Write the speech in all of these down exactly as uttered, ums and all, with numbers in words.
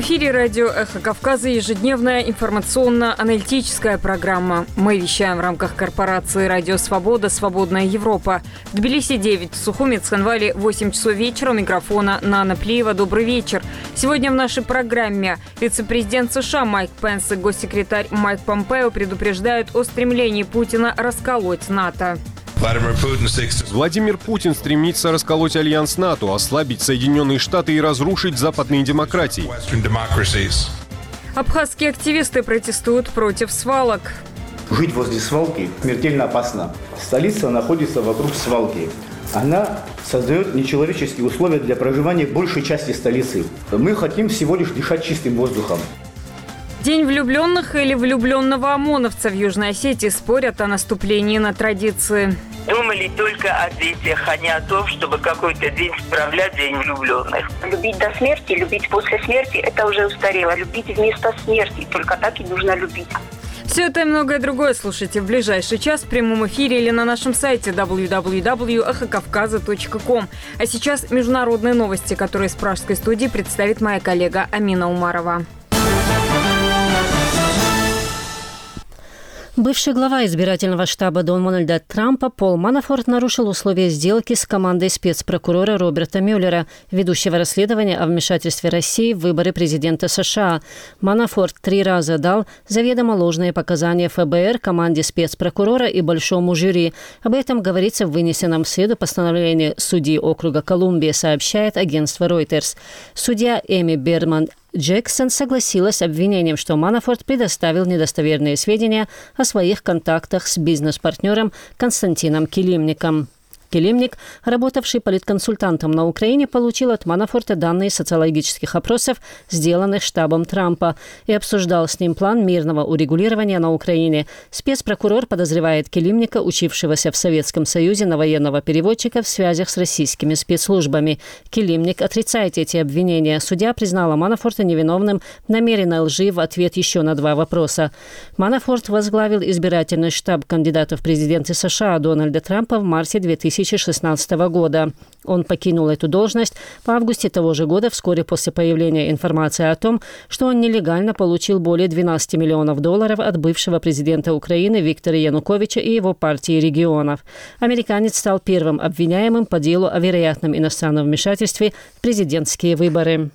эфире радио «Эхо Кавказа» ежедневная информационно-аналитическая программа. Мы вещаем в рамках корпорации «Радио Свобода. Свободная Европа». В Тбилиси девять, в Сухуми, Цхинвале восемь часов вечера. У микрофона Нана Плиева. Добрый вечер. Сегодня в нашей программе вице-президент США Майк Пенс и госсекретарь Майк Помпео предупреждают о стремлении Путина расколоть НАТО. Владимир Путин стремится расколоть альянс НАТО, ослабить Соединенные Штаты и разрушить западные демократии. Абхазские активисты протестуют против свалок. Жить возле свалки смертельно опасно. Столица находится вокруг свалки. Она создает нечеловеческие условия для проживания большей части столицы. Мы хотим всего лишь дышать чистым воздухом. День влюбленных или влюбленного ОМОНовца в Южной Осетии спорят о наступлении на традиции. Думали только о детях, а не о том, чтобы какой-то день справлять День влюбленных. Любить до смерти, любить после смерти – это уже устарело. Любить вместо смерти, только так и нужно любить. Все это и многое другое слушайте в ближайший час в прямом эфире или на нашем сайте дабл ю дабл ю дабл ю точка эхо кавказа точка ком. А сейчас международные новости, которые из пражской студии представит моя коллега Амина Умарова. Бывший глава избирательного штаба Дональда Трампа Пол Манафорт нарушил условия сделки с командой спецпрокурора Роберта Мюллера, ведущего расследование о вмешательстве России в выборы президента США. Манафорт три раза дал заведомо ложные показания эф бэ эр, команде спецпрокурора и большому жюри. Об этом говорится в вынесенном в среду постановлении судьи округа Колумбия, сообщает агентство Reuters. Судья Эми Берман Джексон согласилась с обвинением, что Манафорт предоставил недостоверные сведения о своих контактах с бизнес-партнером Константином Килимником. Килимник, работавший политконсультантом на Украине, получил от Манафорта данные социологических опросов, сделанных штабом Трампа, и обсуждал с ним план мирного урегулирования на Украине. Спецпрокурор подозревает Килимника, учившегося в Советском Союзе на военного переводчика, в связях с российскими спецслужбами. Килимник отрицает эти обвинения. Судья признала Манафорта невиновным в намеренной лжи в ответ еще на два вопроса. Манафорт возглавил избирательный штаб кандидата в президенты США Дональда Трампа в марте две тысячи шестнадцатого года. Он покинул эту должность в августе того же года, вскоре после появления информации о том, что он нелегально получил более двенадцати миллионов долларов от бывшего президента Украины Виктора Януковича и его партии регионов. Американец стал первым обвиняемым по делу о вероятном иностранном вмешательстве в президентские выборы.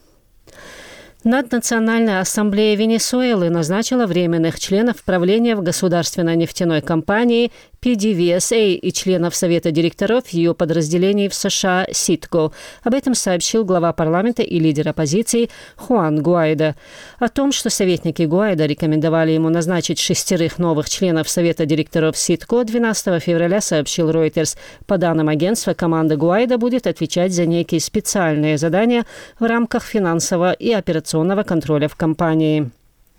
Наднациональная ассамблея Венесуэлы назначила временных членов правления в государственной нефтяной компании пи ди ви эс эй и членов Совета директоров ее подразделений в США Ситко. Об этом сообщил глава парламента и лидер оппозиции Хуан Гуайдо. О том, что советники Гуайдо рекомендовали ему назначить шестерых новых членов Совета директоров Ситко, двенадцатого февраля сообщил Reuters. По данным агентства, команда Гуайдо будет отвечать за некие специальные задания в рамках финансового и операционного контроля в компании.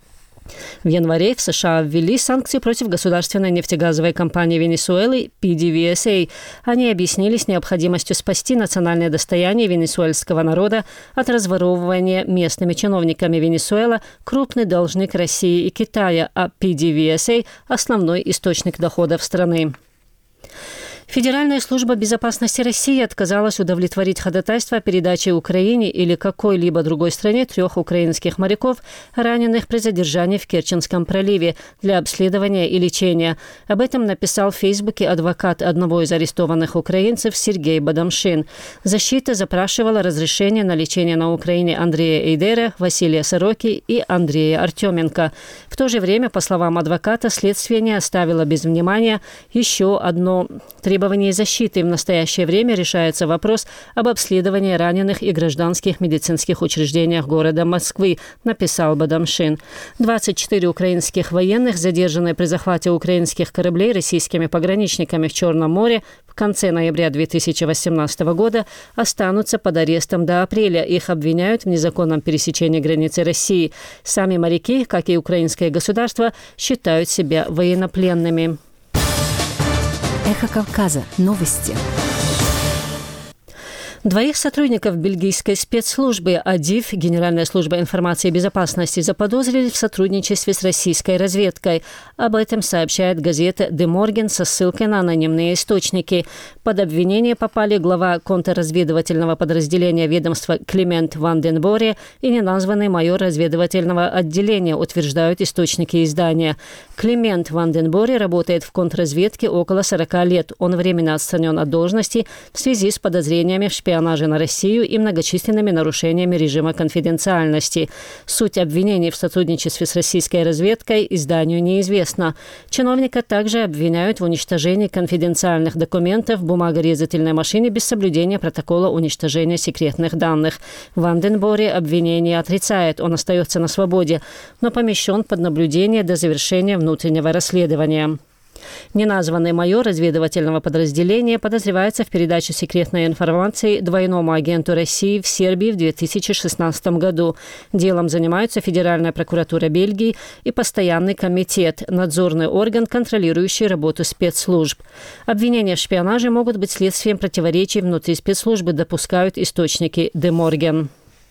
В январе в США ввели санкции против государственной нефтегазовой компании Венесуэлы пи ди ви эс эй. Они объяснились необходимостью спасти национальное достояние венесуэльского народа от разворовывания местными чиновниками. Венесуэла – крупный должник России и Китая, а пи ди ви эс эй – основной источник доходов страны. Федеральная служба безопасности России отказалась удовлетворить ходатайство о передаче Украине или какой-либо другой стране трех украинских моряков, раненых при задержании в Керченском проливе, для обследования и лечения. Об этом написал в Фейсбуке адвокат одного из арестованных украинцев Сергей Бадамшин. Защита запрашивала разрешение на лечение на Украине Андрея Эйдера, Василия Сороки и Андрея Артеменко. В то же время, по словам адвоката, следствие не оставило без внимания еще одно требование защиты. В настоящее время решается вопрос об обследовании раненых и гражданских медицинских учреждениях города Москвы, написал Бадамшин. двадцать четыре украинских военных, задержанные при захвате украинских кораблей российскими пограничниками в Черном море в конце ноября две тысячи восемнадцатого года, останутся под арестом до апреля. Их обвиняют в незаконном пересечении границы России. Сами моряки, как и украинское государство, считают себя военнопленными. Эхо Кавказа. Новости. Двоих сотрудников бельгийской спецслужбы АДИФ, Генеральная служба информации и безопасности, заподозрили в сотрудничестве с российской разведкой. Об этом сообщает газета «Де Морген» со ссылкой на анонимные источники. Под обвинение попали глава контрразведывательного подразделения ведомства Климент Ван ден Боре и неназванный майор разведывательного отделения, утверждают источники издания. Климент Ван ден Боре работает в контрразведке около сорока лет. Он временно отстранен от должности в связи с подозрениями в шпионаже на Россию и многочисленными нарушениями режима конфиденциальности. Суть обвинений в сотрудничестве с российской разведкой изданию неизвестна. Чиновника также обвиняют в уничтожении конфиденциальных документов в бумагорезательной машине без соблюдения протокола уничтожения секретных данных. Ван ден Боре обвинение отрицает, он остается на свободе, но помещен под наблюдение до завершения внутреннего расследования. Неназванный майор разведывательного подразделения подозревается в передаче секретной информации двойному агенту России в Сербии в две тысячи шестнадцатом году. Делом занимаются Федеральная прокуратура Бельгии и Постоянный комитет, надзорный орган, контролирующий работу спецслужб. Обвинения в шпионаже могут быть следствием противоречий внутри спецслужбы, допускают источники Де Морген.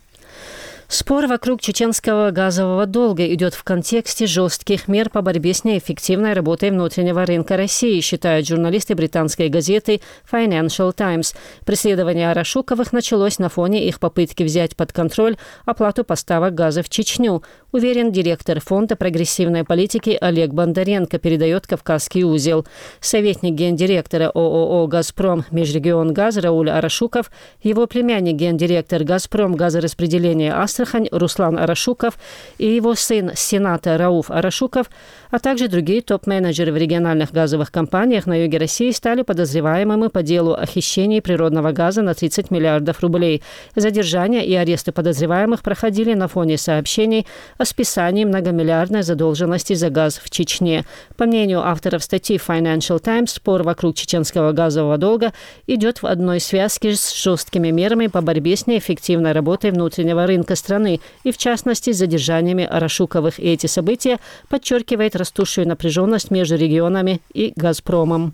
Спор вокруг чеченского газового долга идет в контексте жестких мер по борьбе с неэффективной работой внутреннего рынка России, считают журналисты британской газеты Financial Times. Преследование Арашуковых началось на фоне их попытки взять под контроль оплату поставок газа в Чечню, уверен директор фонда прогрессивной политики Олег Бондаренко, передает «Кавказский узел». Советник гендиректора ООО «Газпром» Межрегионгаз Рауль Арашуков, его племянник гендиректор «Газпром» газораспределения Астрахань Руслан Арашуков и его сын сената Рауф Арашуков, а также другие топ-менеджеры в региональных газовых компаниях на юге России стали подозреваемыми по делу о хищении природного газа на тридцать миллиардов рублей. Задержания и аресты подозреваемых проходили на фоне сообщений о списании многомиллиардной задолженности за газ в Чечне. По мнению авторов статьи Financial Times, спор вокруг чеченского газового долга идет в одной связке с жесткими мерами по борьбе с неэффективной работой внутреннего рынка страны и, в частности, с задержаниями Арашуковых. И эти события подчеркивают растущую напряженность между регионами и «Газпромом».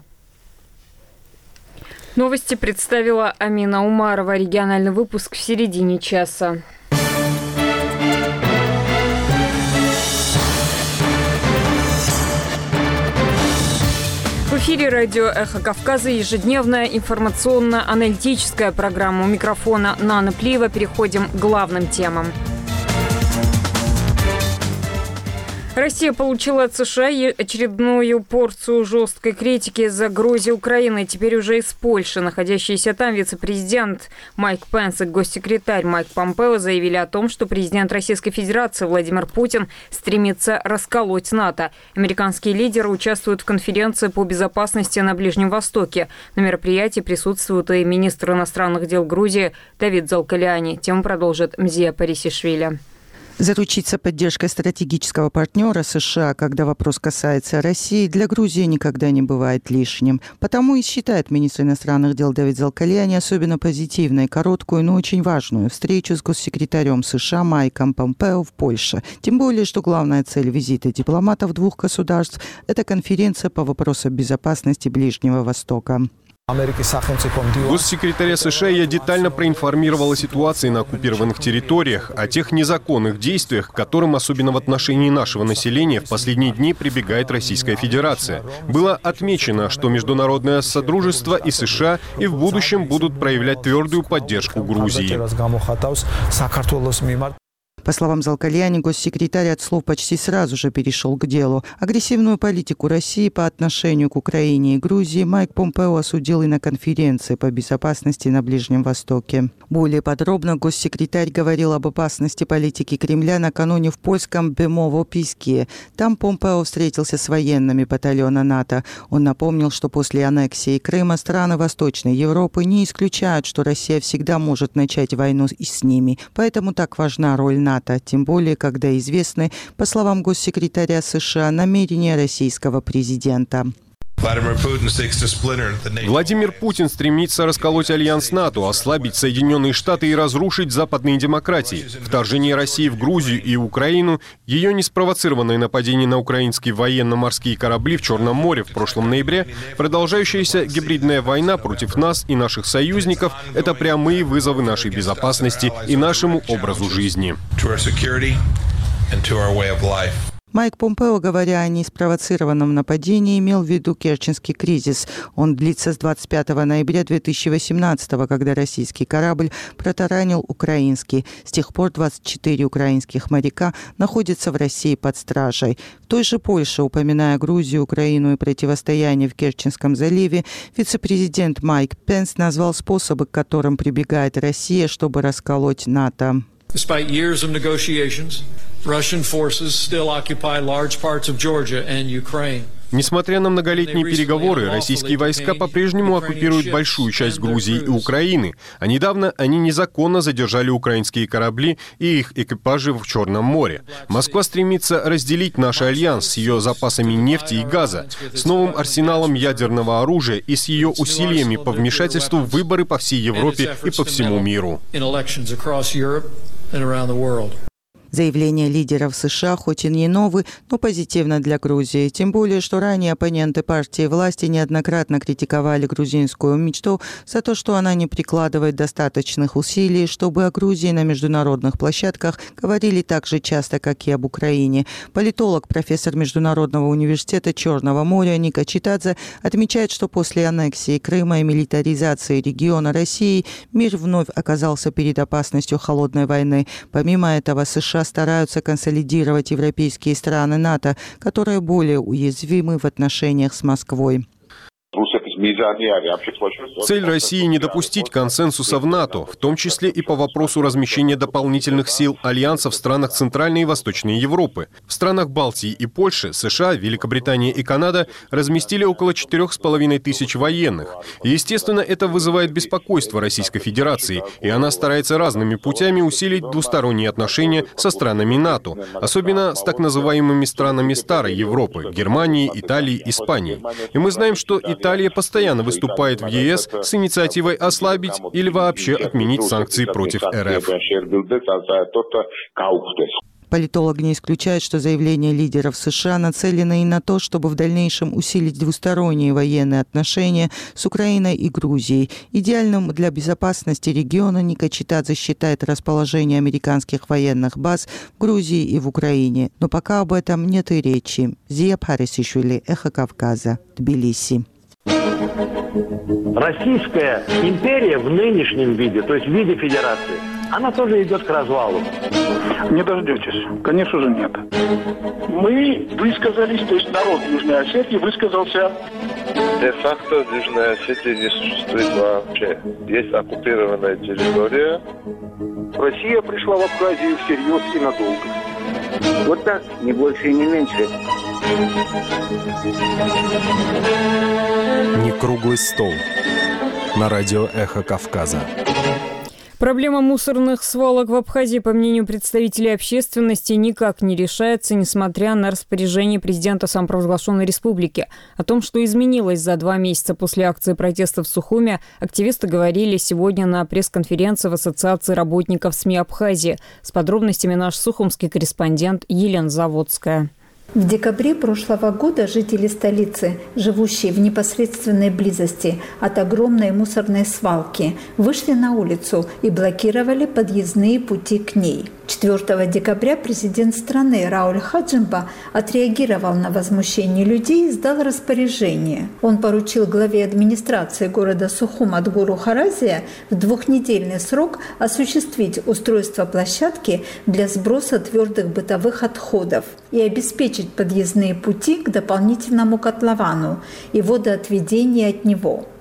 Новости представила Амина Умарова. Региональный выпуск в середине часа. В эфире радио «Эхо Кавказа» ежедневная информационно-аналитическая программа. У микрофона Нана Плиева. Переходим к главным темам. Россия получила от США очередную порцию жесткой критики из-за угрозы Украины. Теперь уже из Польши. Находящийся там вице-президент Майк Пенс и госсекретарь Майк Помпео заявили о том, что президент Российской Федерации Владимир Путин стремится расколоть НАТО. Американские лидеры участвуют в конференции по безопасности на Ближнем Востоке. На мероприятии присутствует и министр иностранных дел Грузии Давид Залкаляни. Тему продолжит Мзия Парисишвили. Заручиться поддержкой стратегического партнера США, когда вопрос касается России, для Грузии никогда не бывает лишним. Потому и считает министр иностранных дел Давид Залкаляни особенно позитивной, короткую, но очень важную встречу с госсекретарем США Майком Помпео в Польше. Тем более, что главная цель визита дипломатов двух государств – это конференция по вопросам безопасности Ближнего Востока. Госсекретаря США я детально проинформировал о ситуации на оккупированных территориях, о тех незаконных действиях, к которым, особенно в отношении нашего населения, в последние дни прибегает Российская Федерация. Было отмечено, что международное содружество и США и в будущем будут проявлять твердую поддержку Грузии. По словам Залкаляни, госсекретарь от слов почти сразу же перешел к делу. Агрессивную политику России по отношению к Украине и Грузии Майк Помпео осудил и на конференции по безопасности на Ближнем Востоке. Более подробно госсекретарь говорил об опасности политики Кремля накануне в польском Бемово-Писке. Там Помпео встретился с военными батальона НАТО. Он напомнил, что после аннексии Крыма страны Восточной Европы не исключают, что Россия всегда может начать войну и с ними. Поэтому так важна роль НАТО. Тем более, когда известны, по словам госсекретаря США, намерения российского президента. Владимир Путин стремится расколоть альянс НАТО, ослабить Соединенные Штаты и разрушить западные демократии. Вторжение России в Грузию и Украину, ее неспровоцированное нападение на украинские военно-морские корабли в Черном море в прошлом ноябре, продолжающаяся гибридная война против нас и наших союзников – это прямые вызовы нашей безопасности и нашему образу жизни. Майк Помпео, говоря о неспровоцированном нападении, имел в виду Керченский кризис. Он длится с двадцать пятого ноября две тысячи восемнадцатого, когда российский корабль протаранил украинский. С тех пор двадцать четыре украинских моряка находятся в России под стражей. В той же Польше, упоминая Грузию, Украину и противостояние в Керченском заливе, вице-президент Майк Пенс назвал способы, к которым прибегает Россия, чтобы расколоть НАТО. Russian forces still occupy large parts of Georgia and Ukraine. Несмотря на многолетние переговоры, российские войска по-прежнему оккупируют большую часть Грузии и Украины, а недавно они незаконно задержали украинские корабли и их экипажи в Черном море. Москва стремится разделить наш альянс с ее запасами нефти и газа, с новым арсеналом ядерного оружия и с ее усилиями по вмешательству в выборы по всей Европе и по всему миру. Заявление лидеров США хоть и не новый, но позитивно для Грузии. Тем более, что ранее оппоненты партии власти неоднократно критиковали грузинскую мечту за то, что она не прикладывает достаточных усилий, чтобы о Грузии на международных площадках говорили так же часто, как и об Украине. Политолог, профессор Международного университета Черного моря Ника Читадзе отмечает, что после аннексии Крыма и милитаризации региона России мир вновь оказался перед опасностью холодной войны. Помимо этого, США стараются консолидировать европейские страны НАТО, которые более уязвимы в отношениях с Москвой. Цель России – не допустить консенсуса в НАТО, в том числе и по вопросу размещения дополнительных сил Альянса в странах Центральной и Восточной Европы. В странах Балтии и Польши США, Великобритания и Канада разместили около четырех с половиной тысяч военных. И, естественно, это вызывает беспокойство Российской Федерации, и она старается разными путями усилить двусторонние отношения со странами НАТО, особенно с так называемыми странами Старой Европы – Германией, Италией, Испанией. И мы знаем, что Италия постоянно выступает в ЕС с инициативой ослабить или вообще отменить санкции против РФ. Политолог не исключает, что заявления лидеров США нацелены и на то, чтобы в дальнейшем усилить двусторонние военные отношения с Украиной и Грузией. Идеальным для безопасности региона Ника Читадзе считает расположение американских военных баз в Грузии и в Украине. Но пока об этом нет и речи. Зия Парисишвили, Эхо Кавказа, Тбилиси. Российская империя в нынешнем виде, то есть в виде федерации, она тоже идет к развалу. Не дождетесь. Конечно же, нет. Мы высказались, то есть народ Южной Осетии высказался. Де-факто в Южной Осетии не существует вообще. Есть оккупированная территория. Россия пришла в Абхазию всерьез и надолго. Вот так, не больше и не меньше. Не круглый стол. На радио «Эхо Кавказа». Проблема мусорных свалок в Абхазии, по мнению представителей общественности, никак не решается, несмотря на распоряжение президента самопровозглашенной республики. О том, что изменилось за два месяца после акции протеста в Сухуме, активисты говорили сегодня на пресс-конференции в Ассоциации работников СМИ Абхазии. С подробностями наш сухумский корреспондент Елена Заводская. В декабре прошлого года жители столицы, живущие в непосредственной близости от огромной мусорной свалки, вышли на улицу и блокировали подъездные пути к ней. четвёртого декабря президент страны Рауль Хаджимба отреагировал на возмущение людей и издал распоряжение. Он поручил главе администрации города Сухум Адгуру Харазия в двухнедельный срок осуществить устройство площадки для сброса твердых бытовых отходов и обеспечить подъездные пути к дополнительному котловану и водоотведение от него.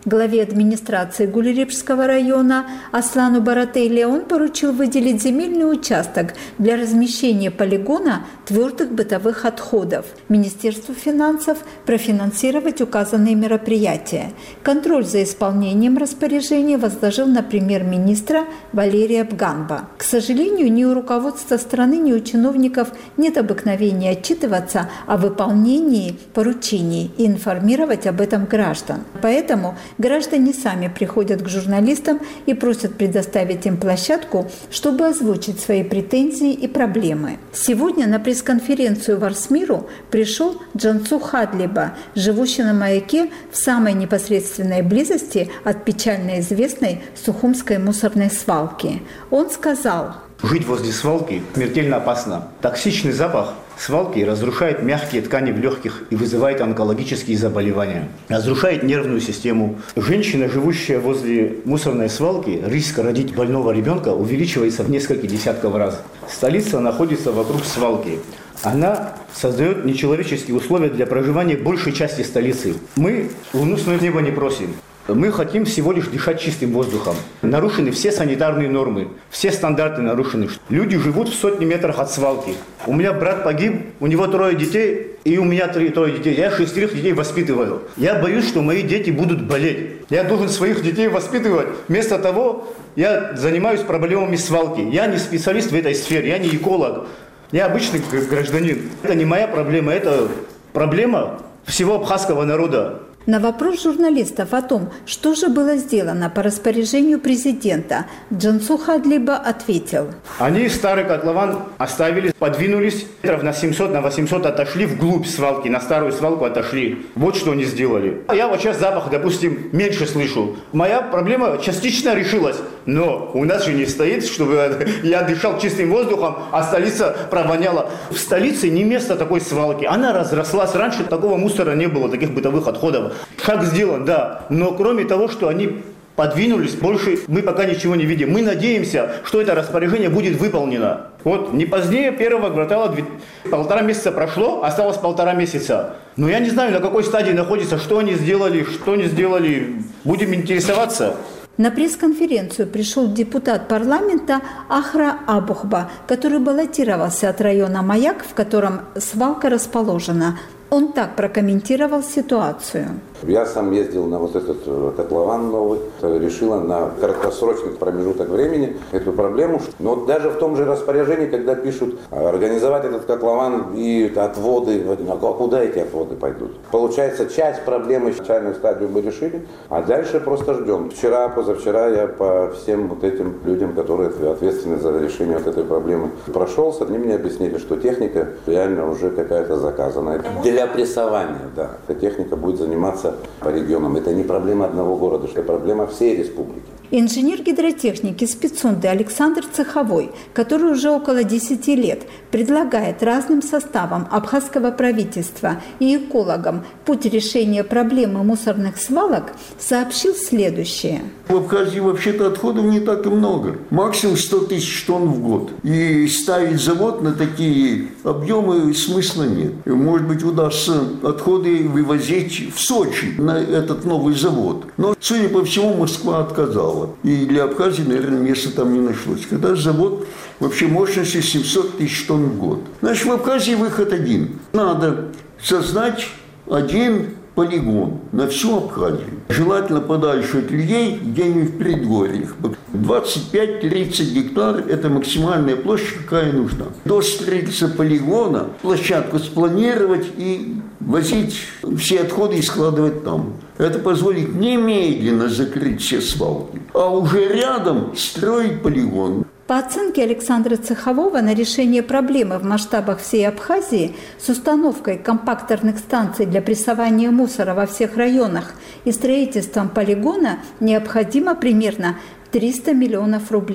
Главе администрации Гулеребского района Аслану Барателле он поручил выделить земельный участок для размещения полигона твердых бытовых отходов. Министерству финансов профинансировать указанные мероприятия. Контроль за исполнением распоряжения возложил на премьер-министра Валерия Бганба. К сожалению, ни у руководства страны, ни у чиновников нет обыкновения отчитываться о выполнении поручений и информировать об этом граждан. Поэтому граждане сами приходят к журналистам и просят предоставить им площадку, чтобы озвучить свои претензии и проблемы. Сегодня на пресс-конференцию в Арсмиру пришел Джансу Хадлиба, живущий на маяке в самой непосредственной близости от печально известной Сухумской мусорной свалки. Он сказал: «Жить возле свалки смертельно опасно. Токсичный запах свалки разрушает мягкие ткани в легких и вызывает онкологические заболевания. Разрушает нервную систему. Женщина, живущая возле мусорной свалки, риск родить больного ребенка увеличивается в несколько десятков раз. Столица находится вокруг свалки. Она создает нечеловеческие условия для проживания большей части столицы. Мы луну с неба не просим. Мы хотим всего лишь дышать чистым воздухом. Нарушены все санитарные нормы, все стандарты нарушены. Люди живут в сотни метрах от свалки. У меня брат погиб, у него трое детей, и у меня три, трое детей. Я шестерых детей воспитываю. Я боюсь, что мои дети будут болеть. Я должен своих детей воспитывать. Вместо того я занимаюсь проблемами свалки. Я не специалист в этой сфере, я не эколог. Я обычный гражданин. Это не моя проблема, это проблема всего абхазского народа. На вопрос журналистов о том, что же было сделано по распоряжению президента, Джансу Хадлиба ответил: они старый котлован оставили, подвинулись, метров на семьсот, на восемьсот отошли вглубь свалки, на старую свалку отошли. Вот что они сделали. Я вот сейчас запах, допустим, меньше слышу. Моя проблема частично решилась, но у нас же не стоит, чтобы я дышал чистым воздухом, а столица провоняла. В столице не место такой свалки. Она разрослась. Раньше такого мусора не было, таких бытовых отходов. Шаг сделан, да, но кроме того, что они подвинулись, больше мы пока ничего не видим. Мы надеемся, что это распоряжение будет выполнено. Вот не позднее первого квартала, полтора месяца прошло, осталось полтора месяца. Но я не знаю, на какой стадии находится, что они сделали, что не сделали. Будем интересоваться. На пресс-конференцию пришел депутат парламента Ахра Абухба, который баллотировался от района Маяк, в котором свалка расположена. Он так прокомментировал ситуацию. Я сам ездил на вот этот котлован новый, решила на краткосрочный промежуток времени эту проблему. Но даже в том же распоряжении, когда пишут организовать этот котлован и отводы, а куда эти отводы пойдут? Получается, часть проблемы, начальную стадию мы решили, а дальше просто ждем. Вчера, позавчера я по всем вот этим людям, которые ответственны за решение вот этой проблемы, прошелся. Они мне объяснили, что техника реально уже какая-то заказана. Для прессования, да. Эта техника будет заниматься по регионам. Это не проблема одного города, это проблема всей республики. Инженер гидротехники спецунды Александр Цеховой, который уже около десяти лет предлагает разным составам абхазского правительства и экологам путь решения проблемы мусорных свалок, сообщил следующее. В Абхазии вообще-то отходов не так и много. Максимум сто тысяч тонн в год. И ставить завод на такие объемы смысла нет. Может быть, удастся отходы вывозить в Сочи на этот новый завод. Но, судя по всему, Москва отказала. И для Абхазии, наверное, места там не нашлось. Когда завод вообще мощностью семьсот тысяч тонн в год. Значит, в Абхазии выход один. Надо создать один полигон на всю Абхазию. Желательно подальше от людей, где-нибудь в предгорьях. двадцать пять - тридцать гектар – это максимальная площадь, какая нужна. До строительства полигона площадку спланировать и возить все отходы и складывать там. Это позволит немедленно закрыть все свалки, а уже рядом строить полигон. По оценке Александра Цехового, на решение проблемы в масштабах всей Абхазии с установкой компакторных станций для прессования мусора во всех районах и строительством полигона необходимо примерно триста миллионов рублей.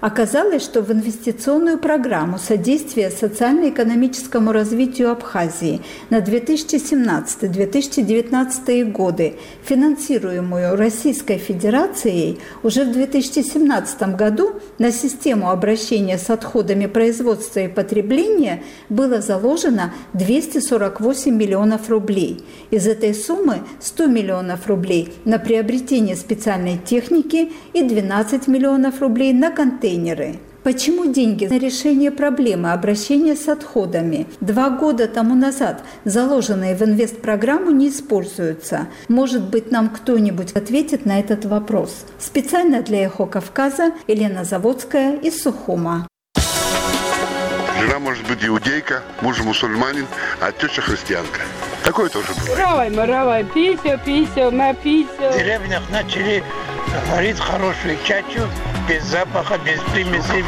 Оказалось, что в инвестиционную программу содействия социально-экономическому развитию Абхазии на две тысячи семнадцатый — две тысячи девятнадцатый годы, финансируемую Российской Федерацией, уже в две тысячи семнадцатом году на систему обращения с отходами производства и потребления было заложено двести сорок восемь миллионов рублей. Из этой суммы сто миллионов рублей на приобретение специальной техники и двенадцать миллионов рублей на контейнеры. Почему деньги на решение проблемы обращения с отходами два года тому назад, заложенные в инвестпрограмму, не используются? Может быть, нам кто-нибудь ответит на этот вопрос. Специально для «Эхо Кавказа» Елена Заводская из Сухума. Жена может быть иудейка, муж мусульманин, а теща христианка. Такое тоже бывает. Равай, маравай, пися, пися, на пися. В деревнях начали варить хорошую чачу, без запаха, без примесей.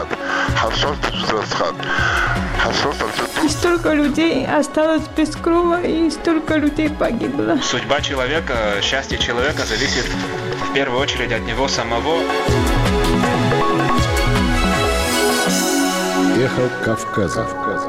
И столько людей осталось без крова, и столько людей погибло. Судьба человека, счастье человека зависит в первую очередь от него самого. Эхо Кавказа.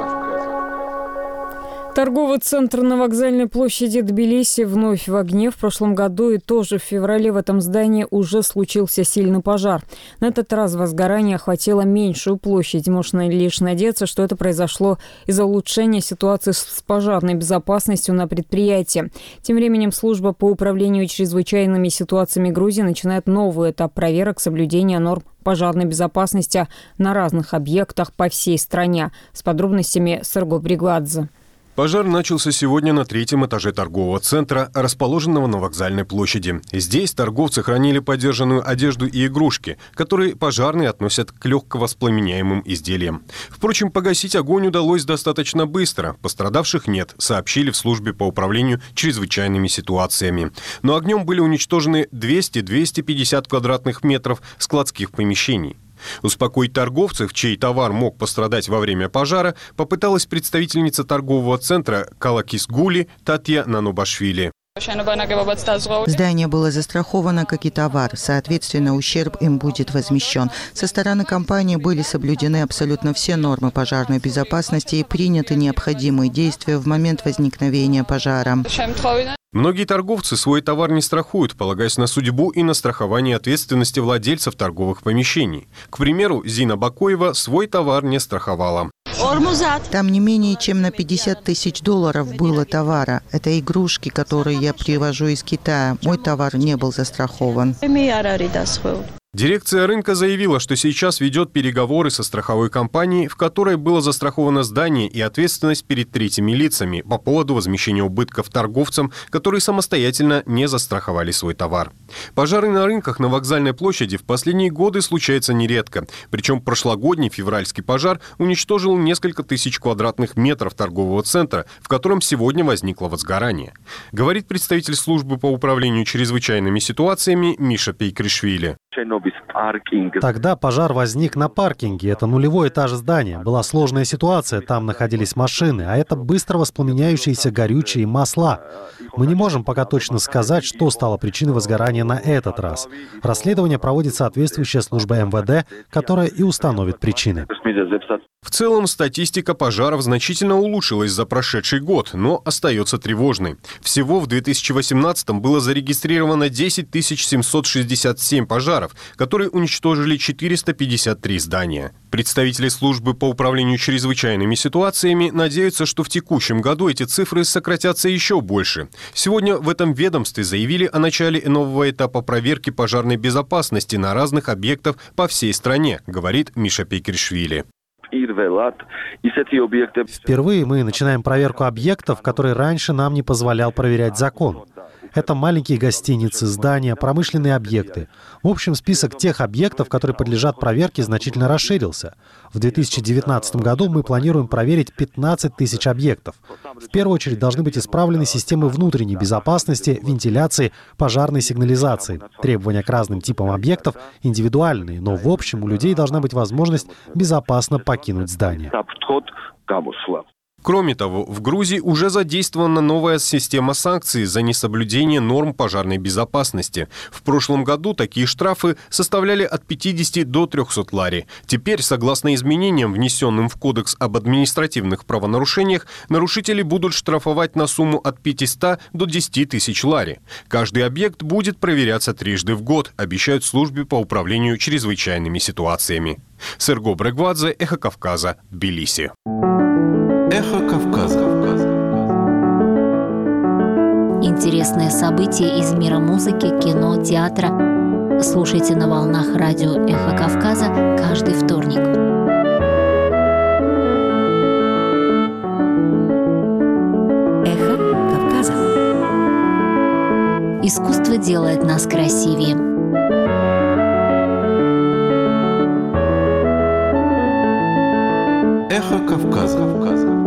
Торговый центр на вокзальной площади Тбилиси вновь в огне. В прошлом году и тоже в феврале в этом здании уже случился сильный пожар. На этот раз возгорание охватило меньшую площадь. Можно лишь надеяться, что это произошло из-за улучшения ситуации с пожарной безопасностью на предприятии. Тем временем служба по управлению чрезвычайными ситуациями Грузии начинает новый этап проверок соблюдения норм пожарной безопасности на разных объектах по всей стране. С подробностями Сарго Бригвадзе. Пожар начался сегодня на третьем этаже торгового центра, расположенного на вокзальной площади. Здесь торговцы хранили подержанную одежду и игрушки, которые пожарные относят к легко воспламеняемым изделиям. Впрочем, погасить огонь удалось достаточно быстро. Пострадавших нет, сообщили в службе по управлению чрезвычайными ситуациями. Но огнем были уничтожены двести — двести пятьдесят квадратных метров складских помещений. Успокоить торговцев, чей товар мог пострадать во время пожара, попыталась представительница торгового центра Калакис-Гули Татья Нанубашвили. Здание было застраховано, как и товар. Соответственно, ущерб им будет возмещен. Со стороны компании были соблюдены абсолютно все нормы пожарной безопасности и приняты необходимые действия в момент возникновения пожара. Многие торговцы свой товар не страхуют, полагаясь на судьбу и на страхование ответственности владельцев торговых помещений. К примеру, Зина Бакоева свой товар не страховала. Там не менее чем на пятьдесят тысяч долларов было товара. Это игрушки, которые я привожу из Китая. Мой товар не был застрахован. Дирекция рынка заявила, что сейчас ведет переговоры со страховой компанией, в которой было застраховано здание и ответственность перед третьими лицами по поводу возмещения убытков торговцам, которые самостоятельно не застраховали свой товар. Пожары на рынках на вокзальной площади в последние годы случаются нередко. Причем прошлогодний февральский пожар уничтожил несколько тысяч квадратных метров торгового центра, в котором сегодня возникло возгорание. Говорит представитель службы по управлению чрезвычайными ситуациями Миша Пейкришвили. Тогда пожар возник на паркинге. Это нулевой этаж здания. Была сложная ситуация, там находились машины, а это быстро воспламеняющиеся горючие масла. Мы не можем пока точно сказать, что стало причиной возгорания на этот раз. Расследование проводит соответствующая служба эм вэ дэ, которая и установит причины. В целом, статистика пожаров значительно улучшилась за прошедший год, но остается тревожной. Всего в две тысячи восемнадцатом было зарегистрировано десять тысяч семьсот шестьдесят семь пожаров, которые уничтожили четыреста пятьдесят три здания. Представители службы по управлению чрезвычайными ситуациями надеются, что в текущем году эти цифры сократятся еще больше. Сегодня в этом ведомстве заявили о начале нового этапа проверки пожарной безопасности на разных объектах по всей стране, говорит Миша Пейкришвили. Впервые мы начинаем проверку объектов, которые раньше нам не позволял проверять закон. Это маленькие гостиницы, здания, промышленные объекты. В общем, список тех объектов, которые подлежат проверке, значительно расширился. В две тысячи девятнадцатом году мы планируем проверить пятнадцать тысяч объектов. В первую очередь должны быть исправлены системы внутренней безопасности, вентиляции, пожарной сигнализации. Требования к разным типам объектов индивидуальные, но в общем у людей должна быть возможность безопасно покинуть здание. Кроме того, в Грузии уже задействована новая система санкций за несоблюдение норм пожарной безопасности. В прошлом году такие штрафы составляли от пятидесяти до трехсот лари. Теперь, согласно изменениям, внесенным в Кодекс об административных правонарушениях, нарушители будут штрафовать на сумму от пятисот до десяти тысяч лари. Каждый объект будет проверяться трижды в год, обещают в службе по управлению чрезвычайными ситуациями. Серго Брегвадзе, Эхо Кавказа, Тбилиси. Эхо Кавказа. Интересные события из мира музыки, кино, театра. Слушайте на волнах радио Эхо Кавказа каждый вторник. Эхо Кавказа. Искусство делает нас красивее. Эхо Кавказа.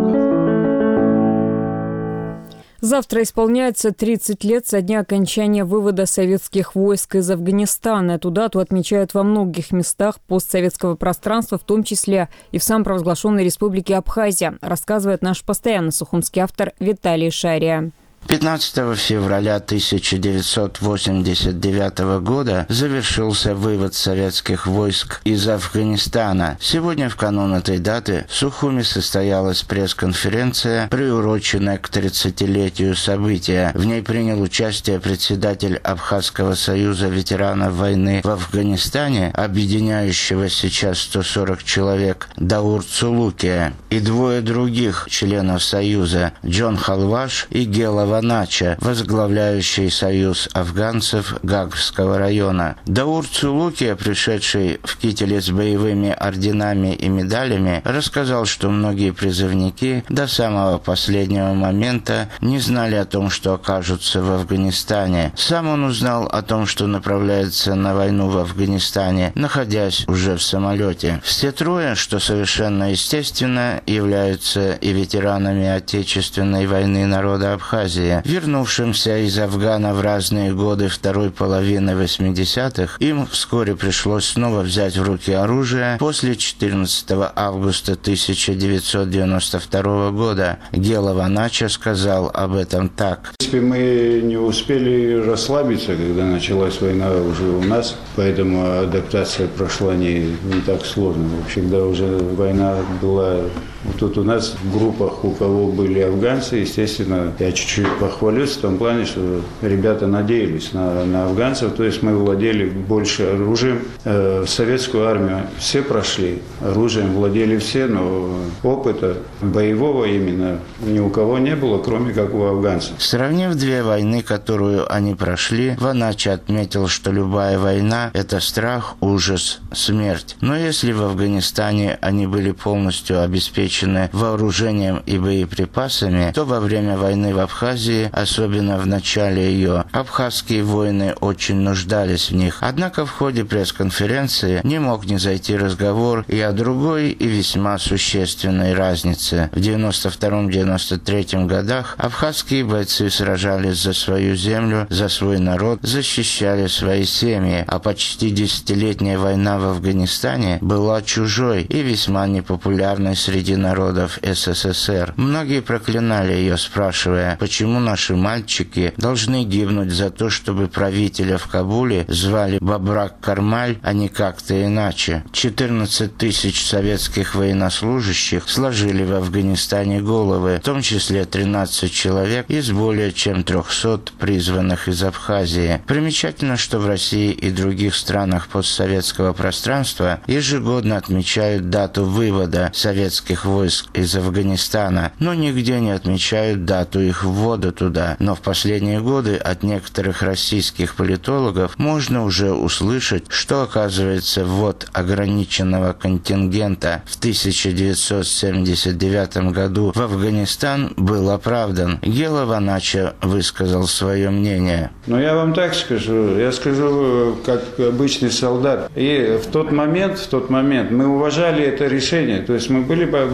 Завтра исполняется тридцать лет со дня окончания вывода советских войск из Афганистана. Эту дату отмечают во многих местах постсоветского пространства, в том числе и в самопровозглашенной республике Абхазия, рассказывает наш постоянный сухумский автор Виталий Шария. пятнадцатого февраля тысяча девятьсот восемьдесят девятого года завершился вывод советских войск из Афганистана. Сегодня, в канун этой даты, в Сухуми состоялась пресс-конференция, приуроченная к тридцатилетию события. В ней принял участие председатель Абхазского союза ветеранов войны в Афганистане, объединяющего сейчас сто сорок человек, Даур Цулукия, и двое других членов союза, Джон Халваш и Гела Ванача, возглавляющий союз афганцев Гагского района. Даур Цулукия, пришедший в кителе с боевыми орденами и медалями, рассказал, что многие призывники до самого последнего момента не знали о том, что окажутся в Афганистане. Сам он узнал о том, что направляется на войну в Афганистане, находясь уже в самолете. Все трое, что совершенно естественно, являются и ветеранами Отечественной войны народа Абхазии. Вернувшимся из Афгана в разные годы второй половины восьмидесятых, им вскоре пришлось снова взять в руки оружие после четырнадцатого августа тысяча девятьсот девяносто второго года. Гела Ванача сказал об этом так. В принципе, мы не успели расслабиться, когда началась война уже у нас, поэтому адаптация прошла не, не так сложно. Когда уже война была тут у нас в группах, у кого были афганцы, естественно, я чуть-чуть похвалюсь в том плане, что ребята надеялись на, на афганцев, то есть мы владели больше оружием. Э, в советскую армию все прошли, оружием владели все, но опыта боевого именно ни у кого не было, кроме как у афганцев. Сравнив две войны, которую они прошли, Ванача отметил, что любая война – это страх, ужас, смерть. Но если в Афганистане они были полностью обеспечены вооружением и боеприпасами, то во время войны в Абхазии, особенно в начале ее, абхазские воины очень нуждались в них. Однако в ходе пресс-конференции не мог не зайти разговор и о другой и весьма существенной разнице. В девяносто втором — девяносто третьем годах абхазские бойцы сражались за свою землю, за свой народ, защищали свои семьи, а почти десятилетняя война в Афганистане была чужой и весьма непопулярной среди народов СССР. Многие проклинали ее, спрашивая, почему наши мальчики должны гибнуть за то, чтобы правителя в Кабуле звали Бабрак Кармаль, а не как-то иначе. четырнадцать тысяч советских военнослужащих сложили в Афганистане головы, в том числе тринадцать человек из более чем трехсот призванных из Абхазии. Примечательно, что в России и других странах постсоветского пространства ежегодно отмечают дату вывода советских войск из Афганистана, но нигде не отмечают дату их ввода туда. Но в последние годы от некоторых российских политологов можно уже услышать, что, оказывается, ввод ограниченного контингента в тысяча девятьсот семьдесят девятом году в Афганистан был оправдан. Гела Ванача высказал свое мнение. Но я вам так скажу, я скажу как обычный солдат. И в тот момент, в тот момент мы уважали это решение, то есть мы были,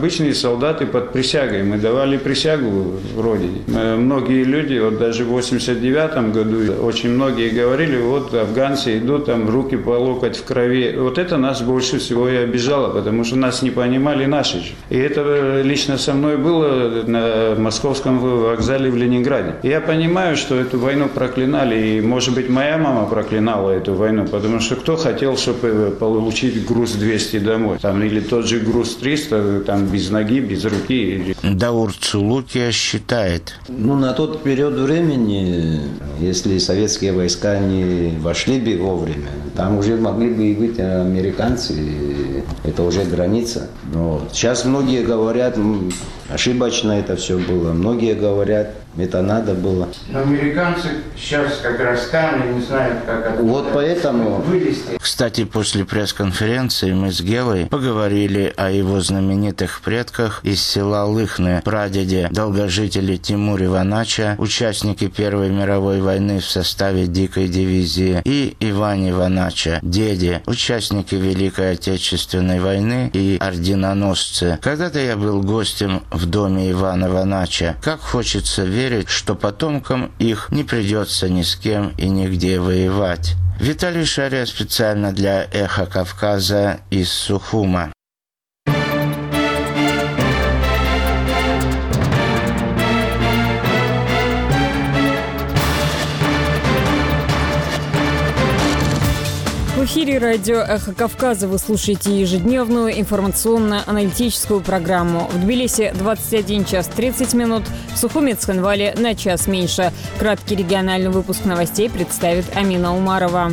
обычные солдаты под присягой. Мы давали присягу в Родине. Многие люди, вот даже в восемьдесят девятом году, очень многие говорили, вот афганцы идут, там руки по локоть в крови. Вот это нас больше всего и обижало, потому что нас не понимали наши же. И это лично со мной было на московском вокзале в Ленинграде. Я понимаю, что эту войну проклинали, и, может быть, моя мама проклинала эту войну, потому что кто хотел, чтобы получить груз двести домой, там, или тот же груз триста, там, без ноги, без руки. Даур Цулукия считает. Ну, на тот период времени, если советские войска не вошли бы вовремя, там уже могли бы и быть американцы, это уже граница. Но сейчас многие говорят, ошибочно это все было, многие говорят, это надо было. Но американцы сейчас как раз там и не знают, как это вот поэтому вылезти. Кстати, после пресс-конференции мы с Гелой поговорили о его знаменитых предках из села Лыхны, прадеде, долгожителе Тимуре Ванача, участнике Первой мировой войны в составе дикой дивизии, и Иване Ванача, деде, участнике Великой Отечественной войны и орденоносце. Когда-то я был гостем в доме Ивана Ванача. Как хочется верить, что потомкам их не придется ни с кем и нигде воевать. Виталий Шария специально для «Эхо Кавказа» из Сухума. В эфире радио «Эхо Кавказа» вы слушаете ежедневную информационно-аналитическую программу. В Тбилиси двадцать один час тридцать минут, в Сухуме и Цхинвале на час меньше. Краткий региональный выпуск новостей представит Амина Умарова.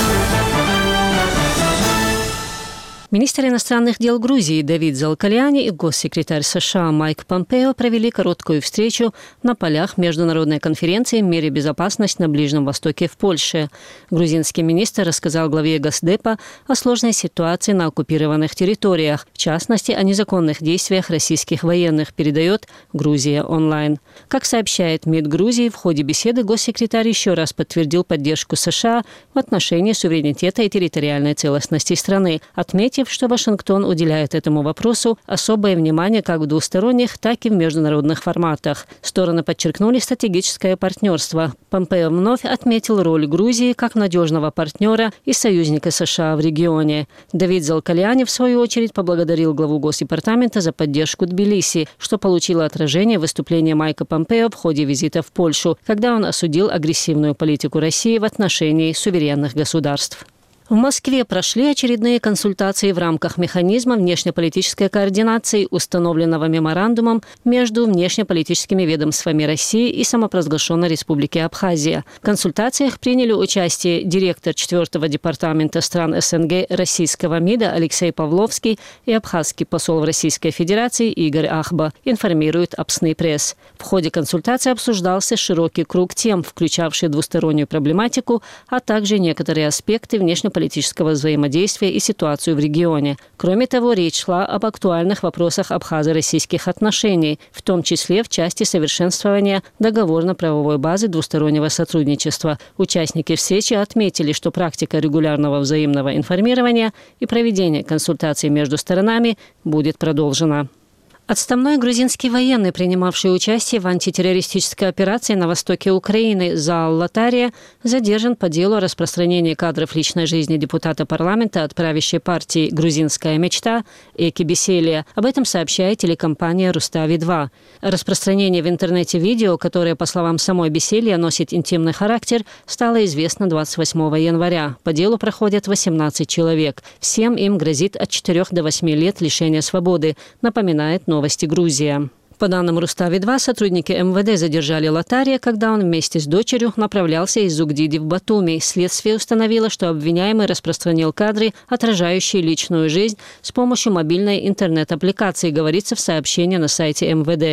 Министр иностранных дел Грузии Давид Залкальяни и госсекретарь США Майк Помпео провели короткую встречу на полях международной конференции «Мир и безопасность на Ближнем Востоке» в Польше. Грузинский министр рассказал главе Госдепа о сложной ситуации на оккупированных территориях, в частности, о незаконных действиях российских военных, передает Грузия онлайн. Как сообщает МИД Грузии, в ходе беседы госсекретарь еще раз подтвердил поддержку США в отношении суверенитета и территориальной целостности страны, отметив, что Вашингтон уделяет этому вопросу особое внимание как в двусторонних, так и в международных форматах. Стороны подчеркнули стратегическое партнерство. Помпео вновь отметил роль Грузии как надежного партнера и союзника США в регионе. Давид Залкальяни, в свою очередь, поблагодарил главу Госдепартамента за поддержку Тбилиси, что получило отражение выступления Майка Помпео в ходе визита в Польшу, когда он осудил агрессивную политику России в отношении суверенных государств. В Москве прошли очередные консультации в рамках механизма внешнеполитической координации, установленного меморандумом между внешнеполитическими ведомствами России и самопровозглашенной Республики Абхазия. В консультациях приняли участие директор четвертого департамента стран СНГ российского МИДа Алексей Павловский и абхазский посол в Российской Федерации Игорь Ахба, информирует Апсны пресс. В ходе консультации обсуждался широкий круг тем, включавший двустороннюю проблематику, а также некоторые аспекты внешнеполитической политического взаимодействия и ситуацию в регионе. Кроме того, речь шла об актуальных вопросах абхазо-российских отношений, в том числе в части совершенствования договорно-правовой базы двустороннего сотрудничества. Участники встречи отметили, что практика регулярного взаимного информирования и проведения консультаций между сторонами будет продолжена. Отставной грузинский военный, принимавший участие в антитеррористической операции на востоке Украины, Заал Латария, задержан по делу о распространении кадров личной жизни депутата парламента от правящей партии «Грузинская мечта» Эки Беселия. Об этом сообщает телекомпания «Рустави два». Распространение в интернете видео, которое, по словам самой Беселия, носит интимный характер, стало известно двадцать восьмого января. По делу проходят восемнадцать человек. Всем им грозит от четырёх до восьми лет лишения свободы, напоминает Новости Грузия. По данным Рустави два, сотрудники эм вэ дэ задержали Латария, когда он вместе с дочерью направлялся из Зугдиди в Батуми. Следствие установило, что обвиняемый распространил кадры, отражающие личную жизнь, с помощью мобильной интернет-аппликации, говорится в сообщении на сайте эм вэ дэ.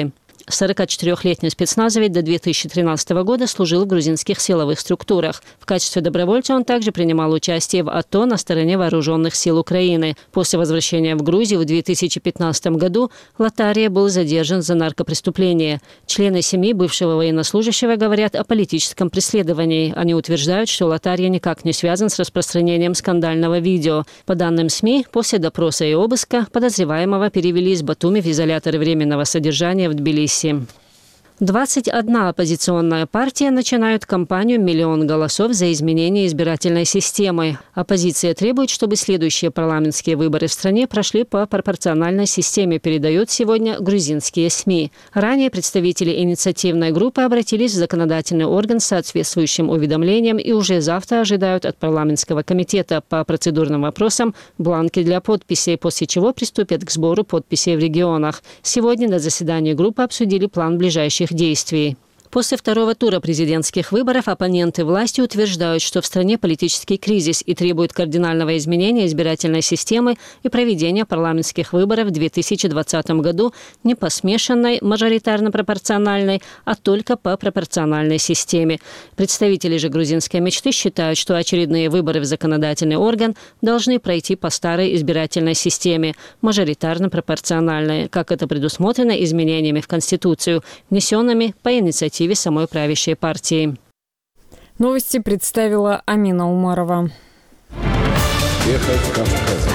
сорокачетырёхлетний спецназовец до две тысячи тринадцатого года служил в грузинских силовых структурах. В качестве добровольца он также принимал участие в АТО на стороне вооруженных сил Украины. После возвращения в Грузию в две тысячи пятнадцатом году Латария был задержан за наркопреступление. Члены семьи бывшего военнослужащего говорят о политическом преследовании. Они утверждают, что Латария никак не связан с распространением скандального видео. По данным СМИ, после допроса и обыска подозреваемого перевели из Батуми в изолятор временного содержания в Тбилиси. двадцать одна оппозиционная партия начинают кампанию «Миллион голосов за изменение избирательной системы». Оппозиция требует, чтобы следующие парламентские выборы в стране прошли по пропорциональной системе, передают сегодня грузинские СМИ. Ранее представители инициативной группы обратились в законодательный орган с соответствующим уведомлением и уже завтра ожидают от парламентского комитета по процедурным вопросам бланки для подписей, после чего приступят к сбору подписей в регионах. Сегодня на заседании группы обсудили план ближайших действий. После второго тура президентских выборов оппоненты власти утверждают, что в стране политический кризис и требуют кардинального изменения избирательной системы и проведения парламентских выборов в две тысячи двадцатом году не по смешанной мажоритарно-пропорциональной, а только по пропорциональной системе. Представители же грузинской мечты считают, что очередные выборы в законодательный орган должны пройти по старой избирательной системе мажоритарно-пропорциональной, как это предусмотрено изменениями в Конституцию, внесенными по инициативе самой правящей партии. Новости представила Амина Умарова. Эхо Кавказа.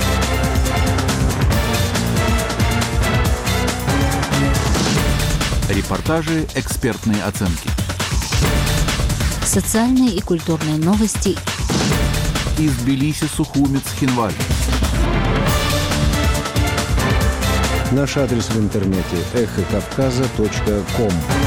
Репортажи, экспертные оценки. Социальные и культурные новости. Из Тбилиси, Сухуми, Цхинвали. Наш адрес в интернете эхо кавказа точка ком.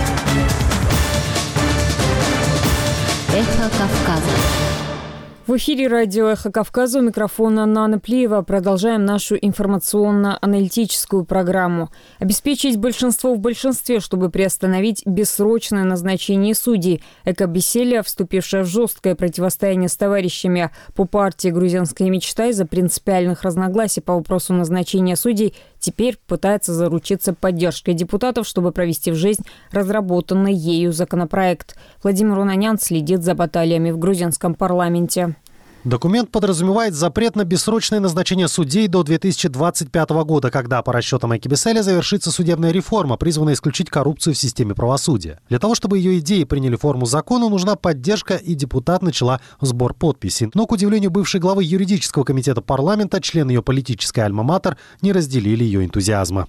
Эхо Кавказа. В эфире радио «Эхо Кавказа», у микрофона Нана Плиева. Продолжаем нашу информационно-аналитическую программу. Обеспечить большинство в большинстве, чтобы приостановить бессрочное назначение судей. Эко-Беселия, вступившая в жесткое противостояние с товарищами по партии «Грузинская мечта» из-за принципиальных разногласий по вопросу назначения судей, теперь пытается заручиться поддержкой депутатов, чтобы провести в жизнь разработанный ею законопроект. Владимир Унанян следит за баталиями в грузинском парламенте. Документ подразумевает запрет на бессрочное назначение судей до две тысячи двадцать пятого года, когда, по расчетам Эки-Беселия, завершится судебная реформа, призванная исключить коррупцию в системе правосудия. Для того, чтобы ее идеи приняли форму закона, нужна поддержка, и депутат начала сбор подписей. Но, к удивлению бывшей главы юридического комитета парламента, члены ее политической альма-матер не разделили ее энтузиазма.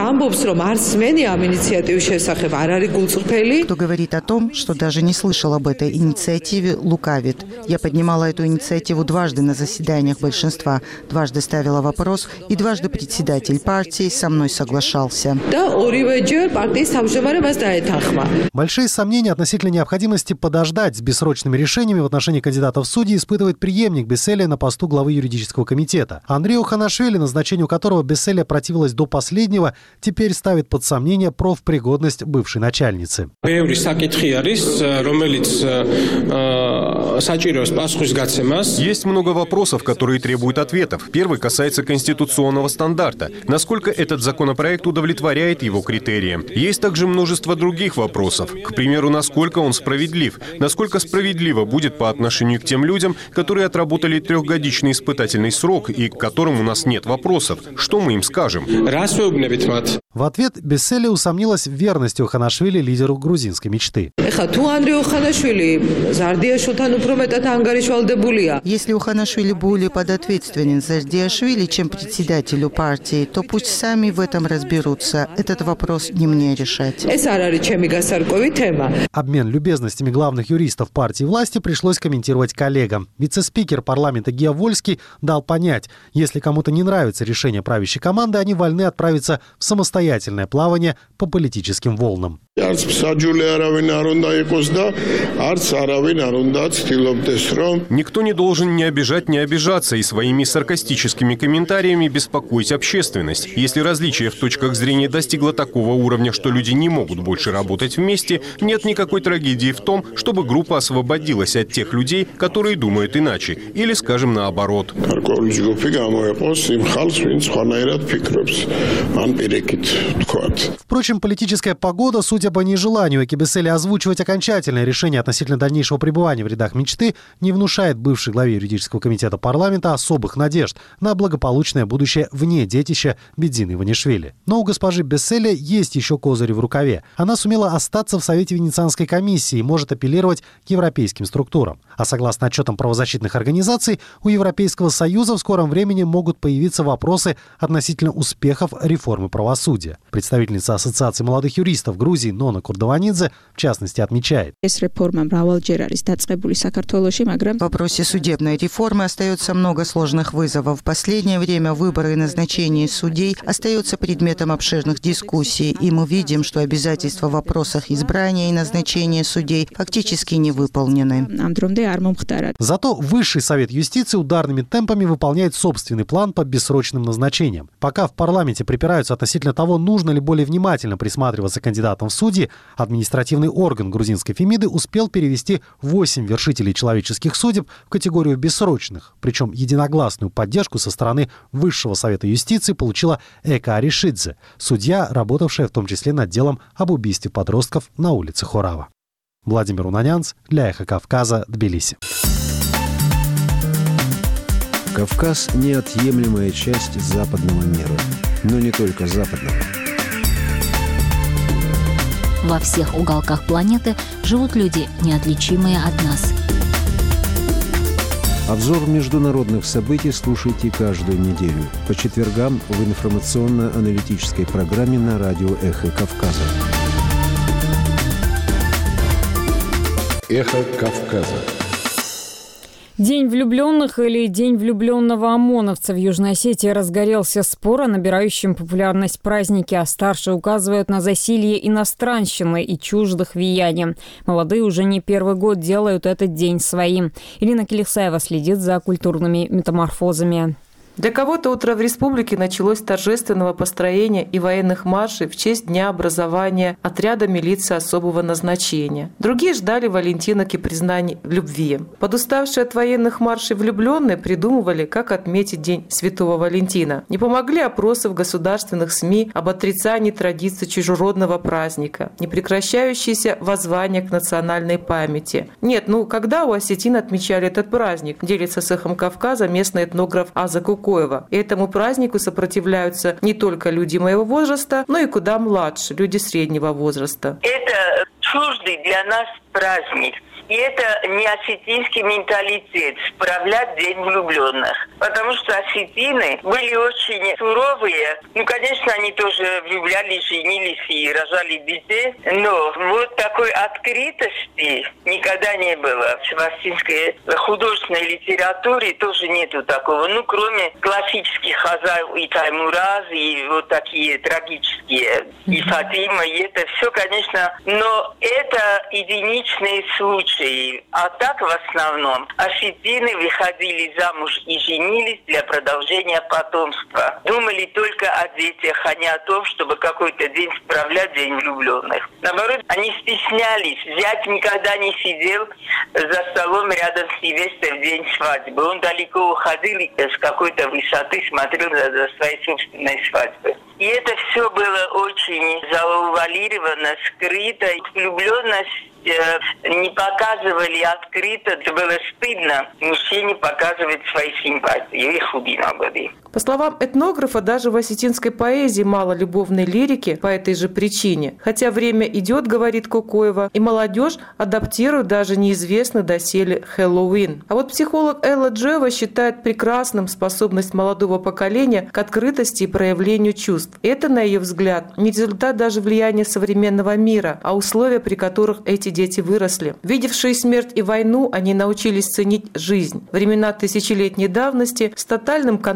Кто говорит о том, что даже не слышал об этой инициативе, лукавит. Я поднимала эту инициативу дважды на заседаниях большинства, дважды ставила вопрос, и дважды председатель партии со мной соглашался. Большие сомнения относительно необходимости подождать с бессрочными решениями в отношении кандидатов в судьи испытывает преемник Беселия на посту главы юридического комитета. Андрей Оханашвили, назначению которого Беселия противилась до последнего, теперь ставит под сомнение профпригодность бывшей начальницы. Есть много вопросов, которые требуют ответов. Первый касается конституционного стандарта. Насколько этот законопроект удовлетворяет его критериям? Есть также множество других вопросов. К примеру, насколько он справедлив? Насколько справедливо будет по отношению к тем людям, которые отработали трехгодичный испытательный срок и к которым у нас нет вопросов? Что мы им скажем? В ответ Беселия усомнилась в верности Оханашвили лидеру грузинской мечты. Если Оханашвили более подответственен за Ардиашвили, чем председателю партии, то пусть сами в этом разберутся. Этот вопрос не мне решать. Обмен любезностями главных юристов партии власти пришлось комментировать коллегам. Вице-спикер парламента Гия Вольский дал понять, если кому-то не нравится решение правящей команды, они вольны отправиться в самостоятельное плавание по политическим волнам. Никто не должен должен не обижать, не обижаться и своими саркастическими комментариями беспокоить общественность. Если различие в точках зрения достигло такого уровня, что люди не могут больше работать вместе, нет никакой трагедии в том, чтобы группа освободилась от тех людей, которые думают иначе. Или, скажем, наоборот. Впрочем, политическая погода, судя по нежеланию Эки Бесселе озвучивать окончательное решение относительно дальнейшего пребывания в рядах «Мечты», не внушает бывшей главе юридического комитета парламента особых надежд на благополучное будущее вне детища Бедзины Иванишвили. Но у госпожи Бесселе есть еще козыри в рукаве. Она сумела остаться в Совете Венецианской комиссии и может апеллировать к европейским структурам. А согласно отчетам правозащитных организаций, у Европейского Союза в скором времени могут появиться вопросы относительно успехов реформы правосудия. Представительница Ассоциации молодых юристов Грузии Нона Курдаванидзе в частности отмечает. В вопросе судебной реформы остается много сложных вызовов. В последнее время выборы и назначение судей остается предметом обширных дискуссий, и мы видим, что обязательства в вопросах избрания и назначения судей фактически не выполнены. Зато Высший совет юстиции ударными темпами выполняет собственный план по бессрочным назначениям. Пока в парламенте припираются относительно того, нужно ли более внимательно присматриваться к кандидатам в судьи, административный орган грузинской Фемиды успел перевести восемь вершителей человеческих судеб в категорию бессрочных. Причем единогласную поддержку со стороны Высшего совета юстиции получила Эка Аришидзе, судья, работавшая в том числе над делом об убийстве подростков на улице Хорава. Владимир Унанянц для Эхо Кавказа, Тбилиси. Кавказ – неотъемлемая часть западного мира. Но не только западного. Во всех уголках планеты живут люди, неотличимые от нас. Обзор международных событий слушайте каждую неделю по четвергам в информационно-аналитической программе на радио «Эхо Кавказа». Эхо Кавказа. День влюбленных или День влюбленного ОМОНовца в Южной Осетии разгорелся спор о набирающем популярность празднике, а старшие указывают на засилье иностранщины и чуждых влияний. Молодые уже не первый год делают этот день своим. Ирина Келихсаева следит за культурными метаморфозами. Для кого-то утро в республике началось с торжественного построения и военных маршей в честь Дня образования отряда милиции особого назначения. Другие ждали валентинок и признаний в любви. Подуставшие от военных маршей влюбленные придумывали, как отметить День Святого Валентина. Не помогли опросы в государственных СМИ об отрицании традиций чужеродного праздника, непрекращающиеся воззвания к национальной памяти. Нет, ну когда у осетин отмечали этот праздник, делится с Эхом Кавказа местный этнограф Аза Кукуева. Этому празднику сопротивляются не только люди моего возраста, но и куда младше, люди среднего возраста. Это чуждый для нас праздник. И это не осетинский менталитет – справлять День влюбленных. Потому что осетины были очень суровые. Ну, конечно, они тоже влюблялись, женились и рожали детей. Но вот такой открытости никогда не было. В осетинской художественной литературе тоже нету такого. Ну, кроме классических Хазар и Таймураз, и вот такие трагические. И Фатима, и это все, конечно. Но это единичные случаи. А так в основном осетины выходили замуж и женились для продолжения потомства. Думали только о детях, а не о том, чтобы какой-то день справлять День влюбленных. Наоборот, они стеснялись. Зять никогда не сидел за столом рядом с невестой в день свадьбы. Он далеко уходил и с какой-то высоты смотрел за своей собственной свадьбой. И это все было очень завуалировано, скрыто. Влюбленность не показывали открыто, это было стыдно мужчине показывать свои симпатии. Их убили. По словам этнографа, даже в осетинской поэзии мало любовной лирики по этой же причине. Хотя время идет, говорит Кукуева, и молодежь адаптирует даже неизвестный доселе Хэллоуин. А вот психолог Элла Джева считает прекрасным способность молодого поколения к открытости и проявлению чувств. Это, на ее взгляд, не результат даже влияния современного мира, а условия, при которых эти дети выросли. Видевшие смерть и войну, они научились ценить жизнь. Времена тысячелетней давности с тотальным контролем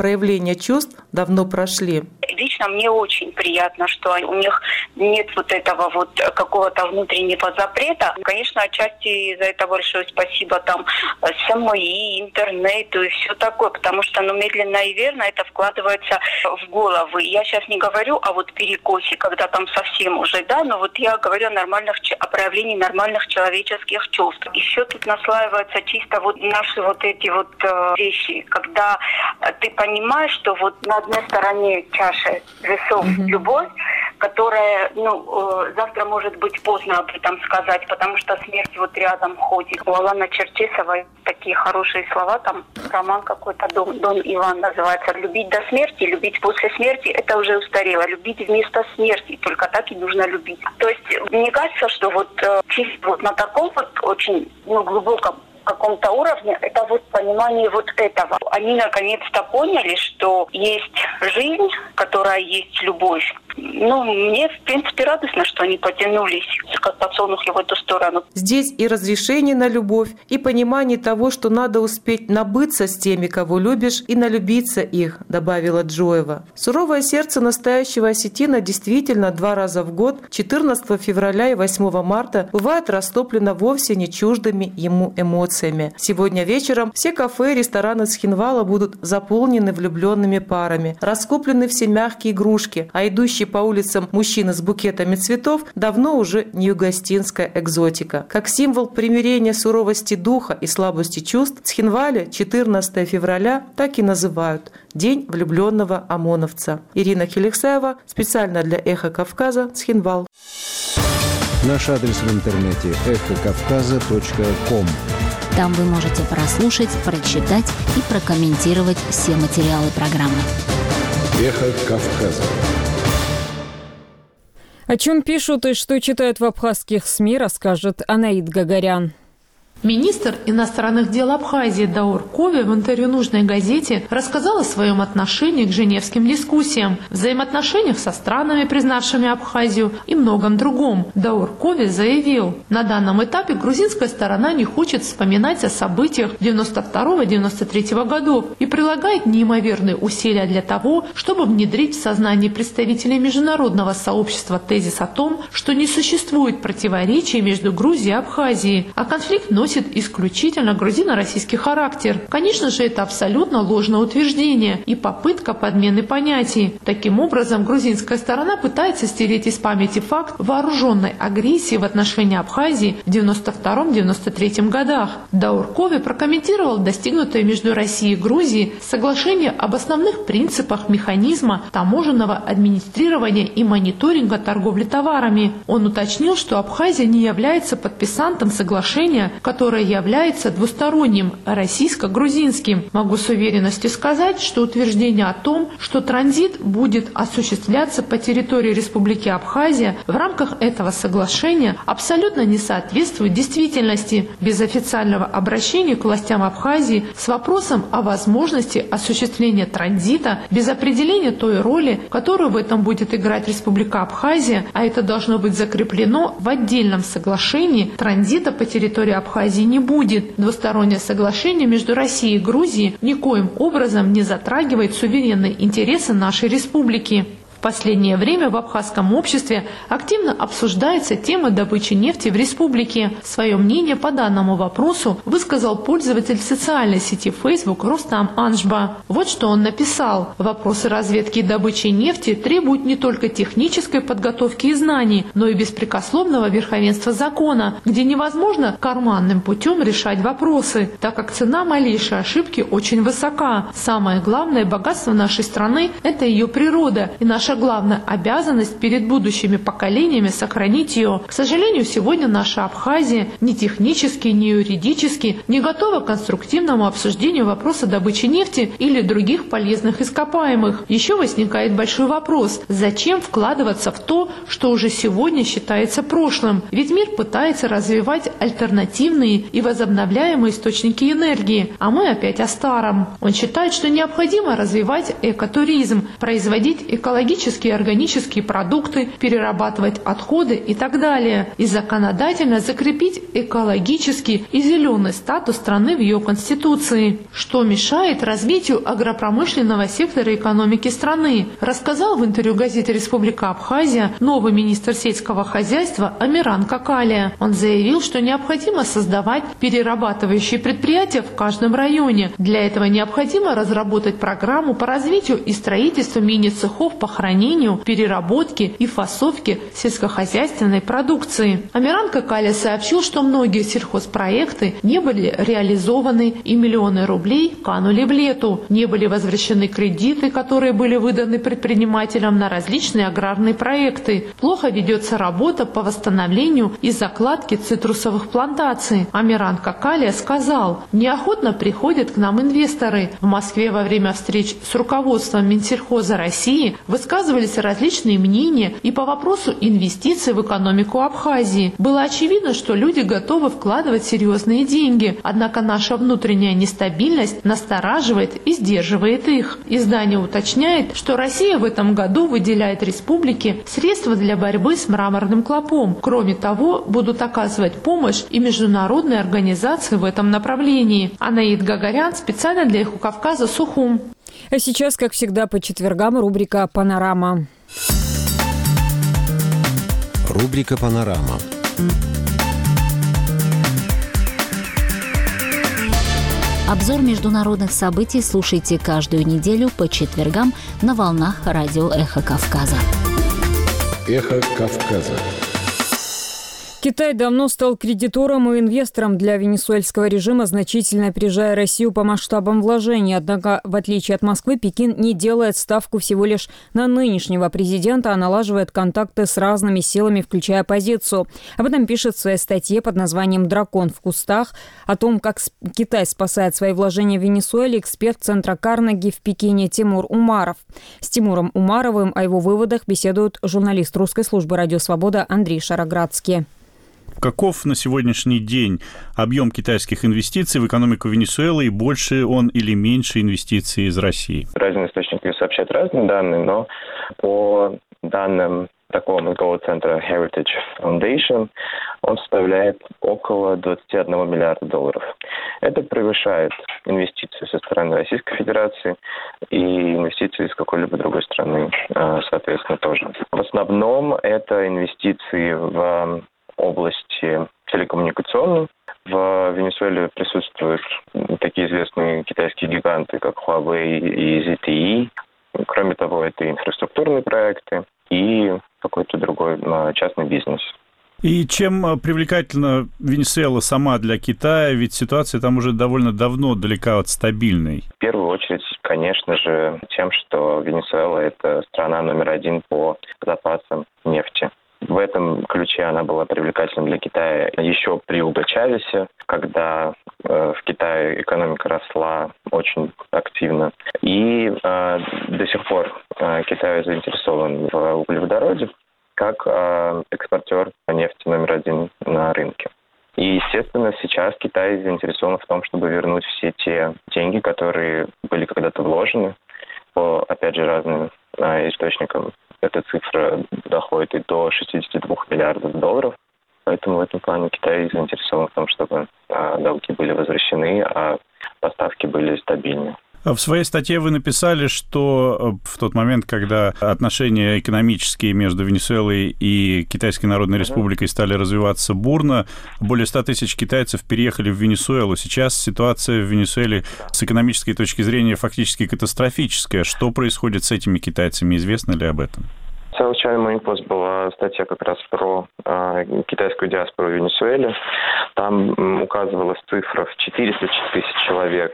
проявления чувств давно прошли. Лично мне очень приятно, что у них нет вот этого вот какого-то внутреннего запрета. Конечно, отчасти за это большое спасибо там СМИ, интернету и все такое, потому что ну, медленно и верно это вкладывается в головы. Я сейчас не говорю о вот перекосе, когда там совсем уже, да, но вот я говорю о нормальных, о проявлении нормальных человеческих чувств. И все тут наслаивается чисто вот наши вот эти вот э, вещи, когда ты понимаешь, что вот на одной стороне чаши весов mm-hmm. любовь, которая, ну, э, завтра может быть поздно об этом сказать, потому что смерть вот рядом ходит. У Алана Черчесова такие хорошие слова, там роман какой-то, Дон, Дон Иван называется. Любить до смерти, любить после смерти, это уже устарело. Любить вместо смерти, только так и нужно любить. То есть мне кажется, что вот э, чисто вот на таком вот очень ну, глубоком каком-то уровне, это вот понимание вот этого. Они наконец-то поняли, что есть жизнь, которая есть любовь. Ну, мне, в принципе, радостно, что они потянулись, как подсолнухи в эту сторону. Здесь и разрешение на любовь, и понимание того, что надо успеть набыться с теми, кого любишь, и налюбиться их, добавила Джоева. Суровое сердце настоящего осетина действительно два раза в год, четырнадцатого февраля и восьмого марта, бывает растоплено вовсе не чуждыми ему эмоциями. Сегодня вечером все кафе и рестораны Цхинвала будут заполнены влюбленными парами, раскуплены все мягкие игрушки, а идущие по улицам мужчины с букетами цветов давно уже не югостинская экзотика. Как символ примирения суровости духа и слабости чувств, в Цхинвале четырнадцатого февраля так и называют – День влюбленного ОМОНовца. Ирина Хеликсаева, специально для «Эхо Кавказа», Цхинвал. Наш адрес в интернете – эхо кавказа точка ком. Там вы можете прослушать, прочитать и прокомментировать все материалы программы. «Эхо Кавказа». О чем пишут и что читают в абхазских СМИ, расскажет Анаид Гагарян. Министр иностранных дел Абхазии Даур Кови в интервью нужной газете рассказал о своем отношении к женевским дискуссиям, взаимоотношениях со странами, признавшими Абхазию, и многом другом. Даур Кови заявил, на данном этапе грузинская сторона не хочет вспоминать о событиях девяносто второго — девяносто третьего годов и прилагает неимоверные усилия для того, чтобы внедрить в сознание представителей международного сообщества тезис о том, что не существует противоречий между Грузией и Абхазией, а конфликт носит исключительно грузино-российский характер. Конечно же, это абсолютно ложное утверждение и попытка подмены понятий. Таким образом, грузинская сторона пытается стереть из памяти факт вооруженной агрессии в отношении Абхазии в девяносто втором — девяносто третьем годах. Даур Кови прокомментировал достигнутое между Россией и Грузией соглашение об основных принципах механизма таможенного администрирования и мониторинга торговли товарами. Он уточнил, что Абхазия не является подписантом соглашения, которое является двусторонним российско-грузинским. Могу с уверенностью сказать, что утверждение о том, что транзит будет осуществляться по территории Республики Абхазия в рамках этого соглашения, абсолютно не соответствует действительности. Без официального обращения к властям Абхазии с вопросом о возможности осуществления транзита, без определения той роли, которую в этом будет играть Республика Абхазия, а это должно быть закреплено в отдельном соглашении, транзита по территории Абхазии не будет. Двустороннее соглашение между Россией и Грузией никоим образом не затрагивает суверенные интересы нашей республики. В последнее время в абхазском обществе активно обсуждается тема добычи нефти в республике. Свое мнение по данному вопросу высказал пользователь социальной сети Facebook Рустам Анжба. Вот что он написал. Вопросы разведки и добычи нефти требуют не только технической подготовки и знаний, но и беспрекословного верховенства закона, где невозможно карманным путем решать вопросы, так как цена малейшей ошибки очень высока. Самое главное богатство нашей страны – это ее природа, и наша главная обязанность перед будущими поколениями сохранить ее. К сожалению, сегодня наша Абхазия ни технически, ни юридически не готова к конструктивному обсуждению вопроса добычи нефти или других полезных ископаемых. Еще возникает большой вопрос: зачем вкладываться в то, что уже сегодня считается прошлым? Ведь мир пытается развивать альтернативные и возобновляемые источники энергии, а мы опять о старом. Он считает, что необходимо развивать экотуризм, производить экологически биологические и органические продукты, перерабатывать отходы и так далее. И законодательно закрепить экологический и зеленый статус страны в ее конституции, что мешает развитию агропромышленного сектора экономики страны, рассказал в интервью газете «Республика Абхазия» новый министр сельского хозяйства Амиран Какалия. Он заявил, что необходимо создавать перерабатывающие предприятия в каждом районе. Для этого необходимо разработать программу по развитию и строительству мини-цехов по хранению, переработке и фасовке сельскохозяйственной продукции. Амиран Какалия сообщил, что многие сельхозпроекты не были реализованы и миллионы рублей канули в лету. Не были возвращены кредиты, которые были выданы предпринимателям на различные аграрные проекты. Плохо ведется работа по восстановлению и закладке цитрусовых плантаций. Амиран Какалия сказал: неохотно приходят к нам инвесторы. В Москве во время встреч с руководством Минсельхоза России высказывались различные мнения и по вопросу инвестиций в экономику Абхазии. Было очевидно, что люди готовы вкладывать серьезные деньги, однако наша внутренняя нестабильность настораживает и сдерживает их. Издание уточняет, что Россия в этом году выделяет республике средства для борьбы с мраморным клопом. Кроме того, будут оказывать помощь и международные организации в этом направлении. Анаид Гагарян специально для Эхо Кавказа, Сухум. А сейчас, как всегда, по четвергам рубрика «Панорама». Рубрика «Панорама». Обзор международных событий слушайте каждую неделю по четвергам на волнах радио «Эхо Кавказа». «Эхо Кавказа». Китай давно стал кредитором и инвестором для венесуэльского режима, значительно опережая Россию по масштабам вложений. Однако, в отличие от Москвы, Пекин не делает ставку всего лишь на нынешнего президента, а налаживает контакты с разными силами, включая оппозицию. Об этом пишет в своей статье под названием «Дракон в кустах». О том, как Китай спасает свои вложения в Венесуэле, эксперт Центра Карнеги в Пекине Тимур Умаров. С Тимуром Умаровым о его выводах беседует журналист русской службы «Радио Свобода» Андрей Шароградский. Каков на сегодняшний день объем китайских инвестиций в экономику Венесуэлы, и больше он или меньше инвестиций из России? Разные источники сообщают разные данные, но по данным такого мозгового центра Heritage Foundation он составляет около двадцать один миллиард долларов. Это превышает инвестиции со стороны Российской Федерации и инвестиции из какой-либо другой страны, соответственно, тоже. В основном это инвестиции в области телекоммуникационной. В Венесуэле присутствуют такие известные китайские гиганты, как Huawei и зет ти и. Кроме того, это инфраструктурные проекты и какой-то другой частный бизнес. И чем привлекательна Венесуэла сама для Китая? Ведь ситуация там уже довольно давно далека от стабильной. В первую очередь, конечно же, тем, что Венесуэла – это страна номер один по запасам нефти. В этом ключе она была привлекательна для Китая еще при Уго Чавесе, когда э, в Китае экономика росла очень активно. И э, до сих пор э, Китай заинтересован в углеводороде как э, экспортер нефти номер один на рынке. И, естественно, сейчас Китай заинтересован в том, чтобы вернуть все те деньги, которые были когда-то вложены по, опять же, разным э, источникам. Эта цифра доходит и до шестьдесят два миллиардов долларов. Поэтому в этом плане Китай заинтересован в том, чтобы а, долги были возвращены, а поставки были стабильны. В своей статье вы написали, что в тот момент, когда отношения экономические между Венесуэлой и Китайской Народной Республикой стали развиваться бурно, более ста тысяч китайцев переехали в Венесуэлу. Сейчас ситуация в Венесуэле с экономической точки зрения фактически катастрофическая. Что происходит с этими китайцами? Известно ли об этом? В South China Morning Post была статья как раз про э, китайскую диаспору в Венесуэле. Там м, указывалась цифра в четыреста тысяч человек,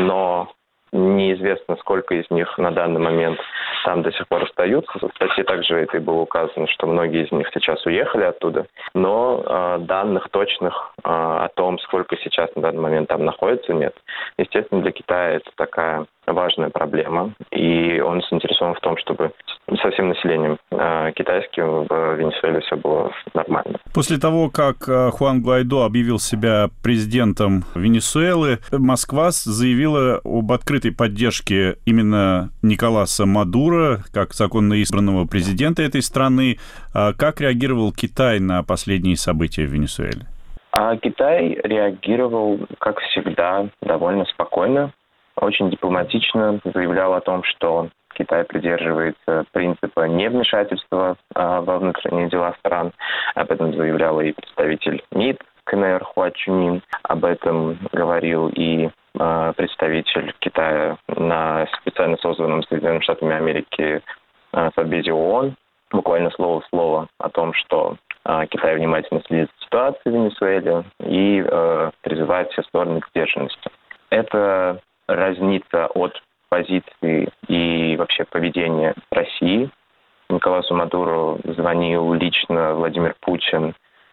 но неизвестно, сколько из них на данный момент там до сих пор остаются. В статье также это и было указано, что многие из них сейчас уехали оттуда. Но э, данных точных э, о том, сколько сейчас на данный момент там находится, нет. Естественно, для Китая это такая важная проблема, и он заинтересован в том, чтобы со всем населением э, китайским в Венесуэле все было нормально. После того, как Хуан Гуайдо объявил себя президентом Венесуэлы, Москва заявила об открытой поддержке именно Николаса Мадуро как законно избранного президента этой страны. Как реагировал Китай на последние события в Венесуэле? А Китай реагировал, как всегда, довольно спокойно, очень дипломатично, заявлял о том, что Китай придерживается принципа невмешательства а, во внутренние дела стран. Об этом заявлял и представитель МИД КНР Хуа Чунин. Об этом говорил и а, представитель Китая на специально созданном Соединенными Штатами Америки а, Совбезе ООН. Буквально слово в слово о том, что а, Китай внимательно следит за ситуацией в Венесуэле и а, призывает все стороны к сдержанности. Это разнится от позиции и вообще поведения России. Николасу Мадуро звонил лично Владимир Путин,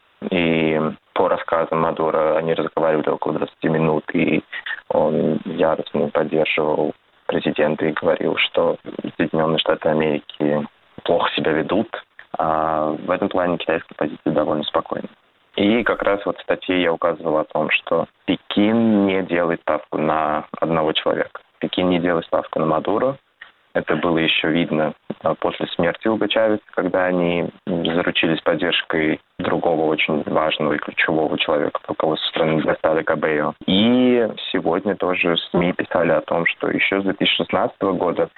и по рассказам Мадуро они разговаривали около двадцати минут, и он яростно поддерживал президента и говорил, что Соединенные Штаты Америки плохо себя ведут. А в этом плане китайская позиция довольно спокойна. И как раз вот в статье я указывал о том, что Пекин не делает ставку на одного человека. Пекин не делает ставку на Мадуро. Это было еще видно после смерти Уго Чавеса, когда они заручились поддержкой другого очень важного и ключевого человека в руководстве страны Диосдадо Кабейо. И сегодня тоже СМИ писали о том, что еще с две тысячи шестнадцатого года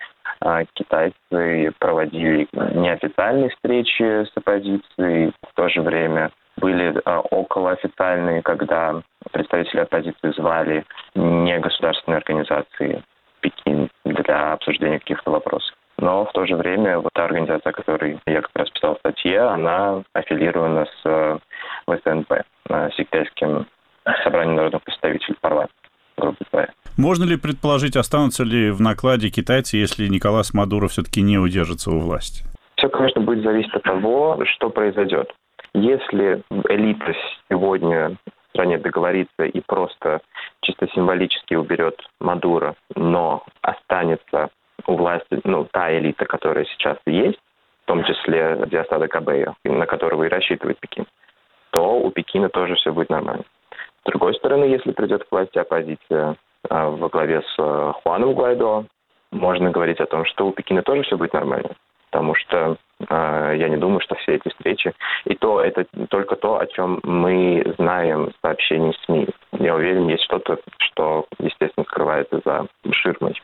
китайцы проводили неофициальные встречи с оппозицией. В то же время были околоофициальные, когда представители оппозиции звали негосударственные организации в Пекин для обсуждения каких-то вопросов. Но в то же время вот та организация, о которой я как раз писал в статье, она аффилирована с ВСНП, сектантским собранием народных представителей парламента, грубо говоря. Можно ли предположить, останутся ли в накладе китайцы, если Николас Мадуро все-таки не удержится у власти? Все, конечно, будет зависеть от того, что произойдет. Если элита сегодня в стране договорится и просто чисто символически уберет Мадуро, но останется у власти, ну, та элита, которая сейчас есть, в том числе Диосдадо Кабейо, на которого и рассчитывает Пекин, то у Пекина тоже все будет нормально. С другой стороны, если придет к власти оппозиция а, во главе с Хуаном Гуайдо, можно говорить о том, что у Пекина тоже все будет нормально. Потому что э, я не думаю, что все эти встречи... И то это только то, о чем мы знаем в сообщении СМИ. Я уверен, есть что-то, что, естественно, скрывается за ширмой.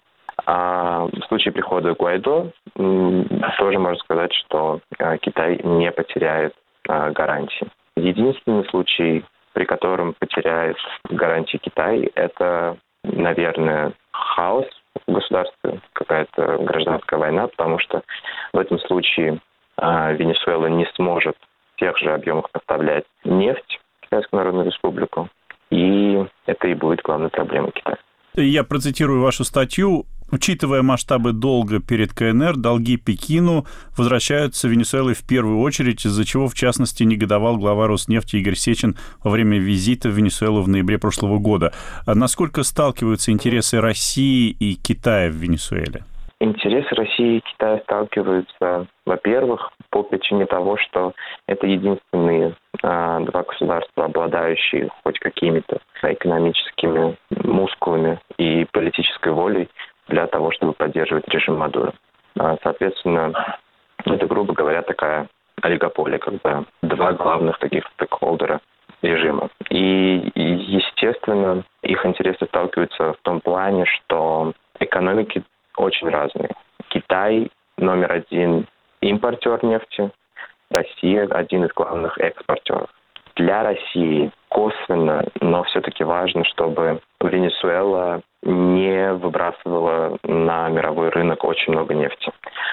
А в случае прихода Гуайдо м, тоже можно сказать, что э, Китай не потеряет э, гарантии. Единственный случай, при котором потеряет гарантии Китай, это, наверное, хаос в государстве, какая-то гражданская война, потому что в этом случае э, Венесуэла не сможет в тех же объемах поставлять нефть в Китайскую Народную Республику, и это и будет главной проблемой Китая. Я процитирую вашу статью. Учитывая масштабы долга перед КНР, долги Пекину возвращаются Венесуэлой в первую очередь, из-за чего, в частности, негодовал глава Роснефти Игорь Сечин во время визита в Венесуэлу в ноябре прошлого года. А насколько сталкиваются интересы России и Китая в Венесуэле? Интересы России и Китая сталкиваются, во-первых, по причине того, что это единственные а, два государства, обладающие хоть какими-то экономическими мускулами и политической волей для того, чтобы поддерживать режим Мадуро. Соответственно, это, грубо говоря, такая олигополия, когда два главных таких стейкхолдера режима. И, естественно, их интересы сталкиваются в том плане, что экономики очень разные. Китай номер один импортер нефти, Россия один из главных экспортеров. Для России косвенно, но все-таки важно, чтобы Венесуэла не выбрасывала на мировой рынок очень много нефти.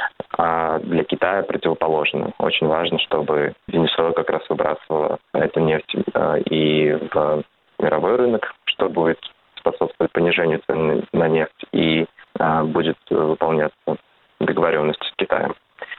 А для Китая противоположно. Очень важно, чтобы Венесуэла как раз выбрасывала эту нефть и в мировой рынок, что будет способствовать понижению цен на нефть и будет выполняться договоренности с Китаем.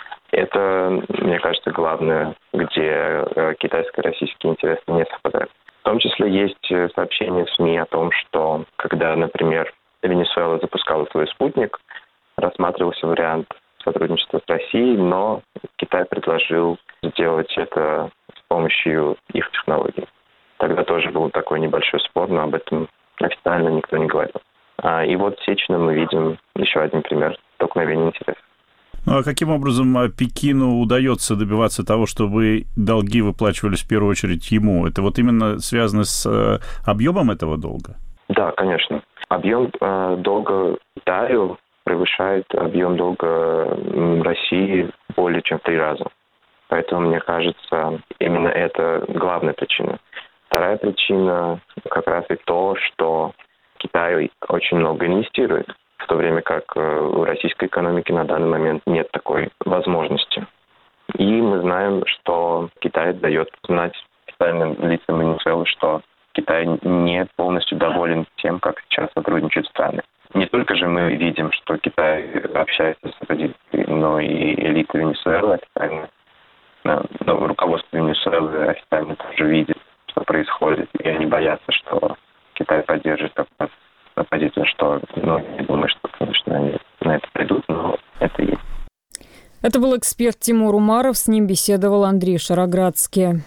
Это, мне кажется, главное, где китайско- российские интересы не совпадают. В том числе есть сообщения в СМИ о том, что когда, например, Венесуэла запускала свой спутник, рассматривался вариант сотрудничества с Россией, но Китай предложил сделать это с помощью их технологий. Тогда тоже был такой небольшой спор, но об этом официально никто не говорил. А, и вот в Сечино мы видим еще один пример столкновения интересов. Ну а каким образом Пекину удается добиваться того, чтобы долги выплачивались в первую очередь ему? Это вот именно связано с э, объемом этого долга? Да, конечно. Объем э, долга Китаю превышает объем долга России более чем в три раза. Поэтому, мне кажется, именно это главная причина. Вторая причина как раз и то, что Китай очень много инвестирует, в то время как у российской экономики на данный момент нет такой возможности. И мы знаем, что Китай дает знать официальным лицам Венесуэлы, что Китай не полностью доволен тем, как сейчас сотрудничают страны. Не только же мы видим, что Китай общается с оппозицией, но и элита Венесуэлы официально, но руководство Венесуэлы официально тоже видит, что происходит, и они боятся, что Китай поддержит оппозицию, что, ну, не думаю, что, конечно, они на это придут, но это есть. Это был эксперт Тимур Умаров, с ним беседовал Андрей Шароградский.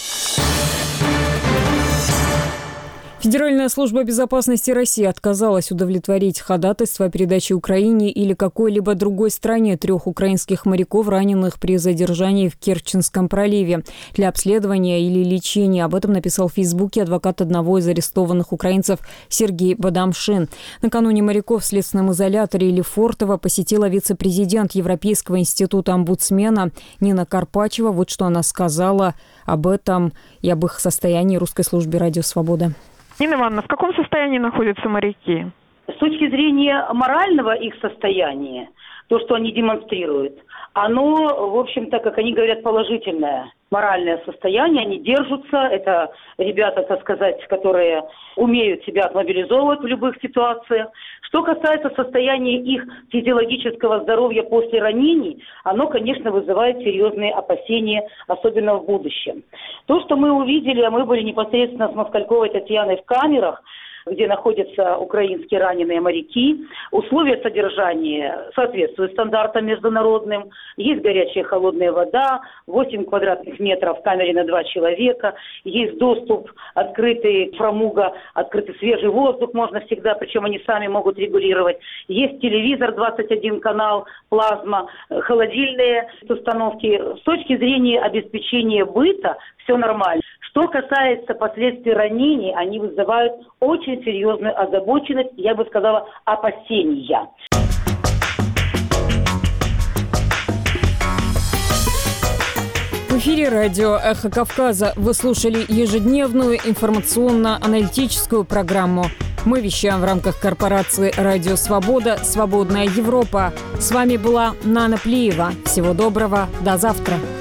Федеральная служба безопасности России отказалась удовлетворить ходатайство о передаче Украине или какой-либо другой стране трех украинских моряков, раненых при задержании в Керченском проливе, для обследования или лечения. Об этом написал в Фейсбуке адвокат одного из арестованных украинцев Сергей Бадамшин. Накануне моряков в следственном изоляторе Лефортово посетила вице-президент Европейского института омбудсмена Нина Карпачева. Вот что она сказала об этом и об их состоянии русской службе «Радио Свобода». Нина Ивановна, в каком состоянии находятся моряки? С точки зрения морального их состояния, то, что они демонстрируют, оно, в общем-то, как они говорят, положительное моральное состояние. Они держатся. Это ребята, так сказать, которые умеют себя отмобилизовывать в любых ситуациях. Что касается состояния их физиологического здоровья после ранений, оно, конечно, вызывает серьезные опасения, особенно в будущем. То, что мы увидели, а мы были непосредственно с Москальковой Татьяной в камерах, где находятся украинские раненые моряки. Условия содержания соответствуют стандартам международным. Есть горячая и холодная вода, восемь квадратных метров в камере на два человека. Есть доступ, открытый фрамуга, открытый свежий воздух можно всегда, причем они сами могут регулировать. Есть телевизор, двадцать один канал, плазма, холодильные установки. С точки зрения обеспечения быта все нормально. Что касается последствий ранений, они вызывают очень серьезную озабоченность, я бы сказала, опасения. В эфире радио «Эхо Кавказа». Вы слушали ежедневную информационно-аналитическую программу. Мы вещаем в рамках корпорации «Радио Свобода. Свободная Европа». С вами была Нана Плиева. Всего доброго. До завтра.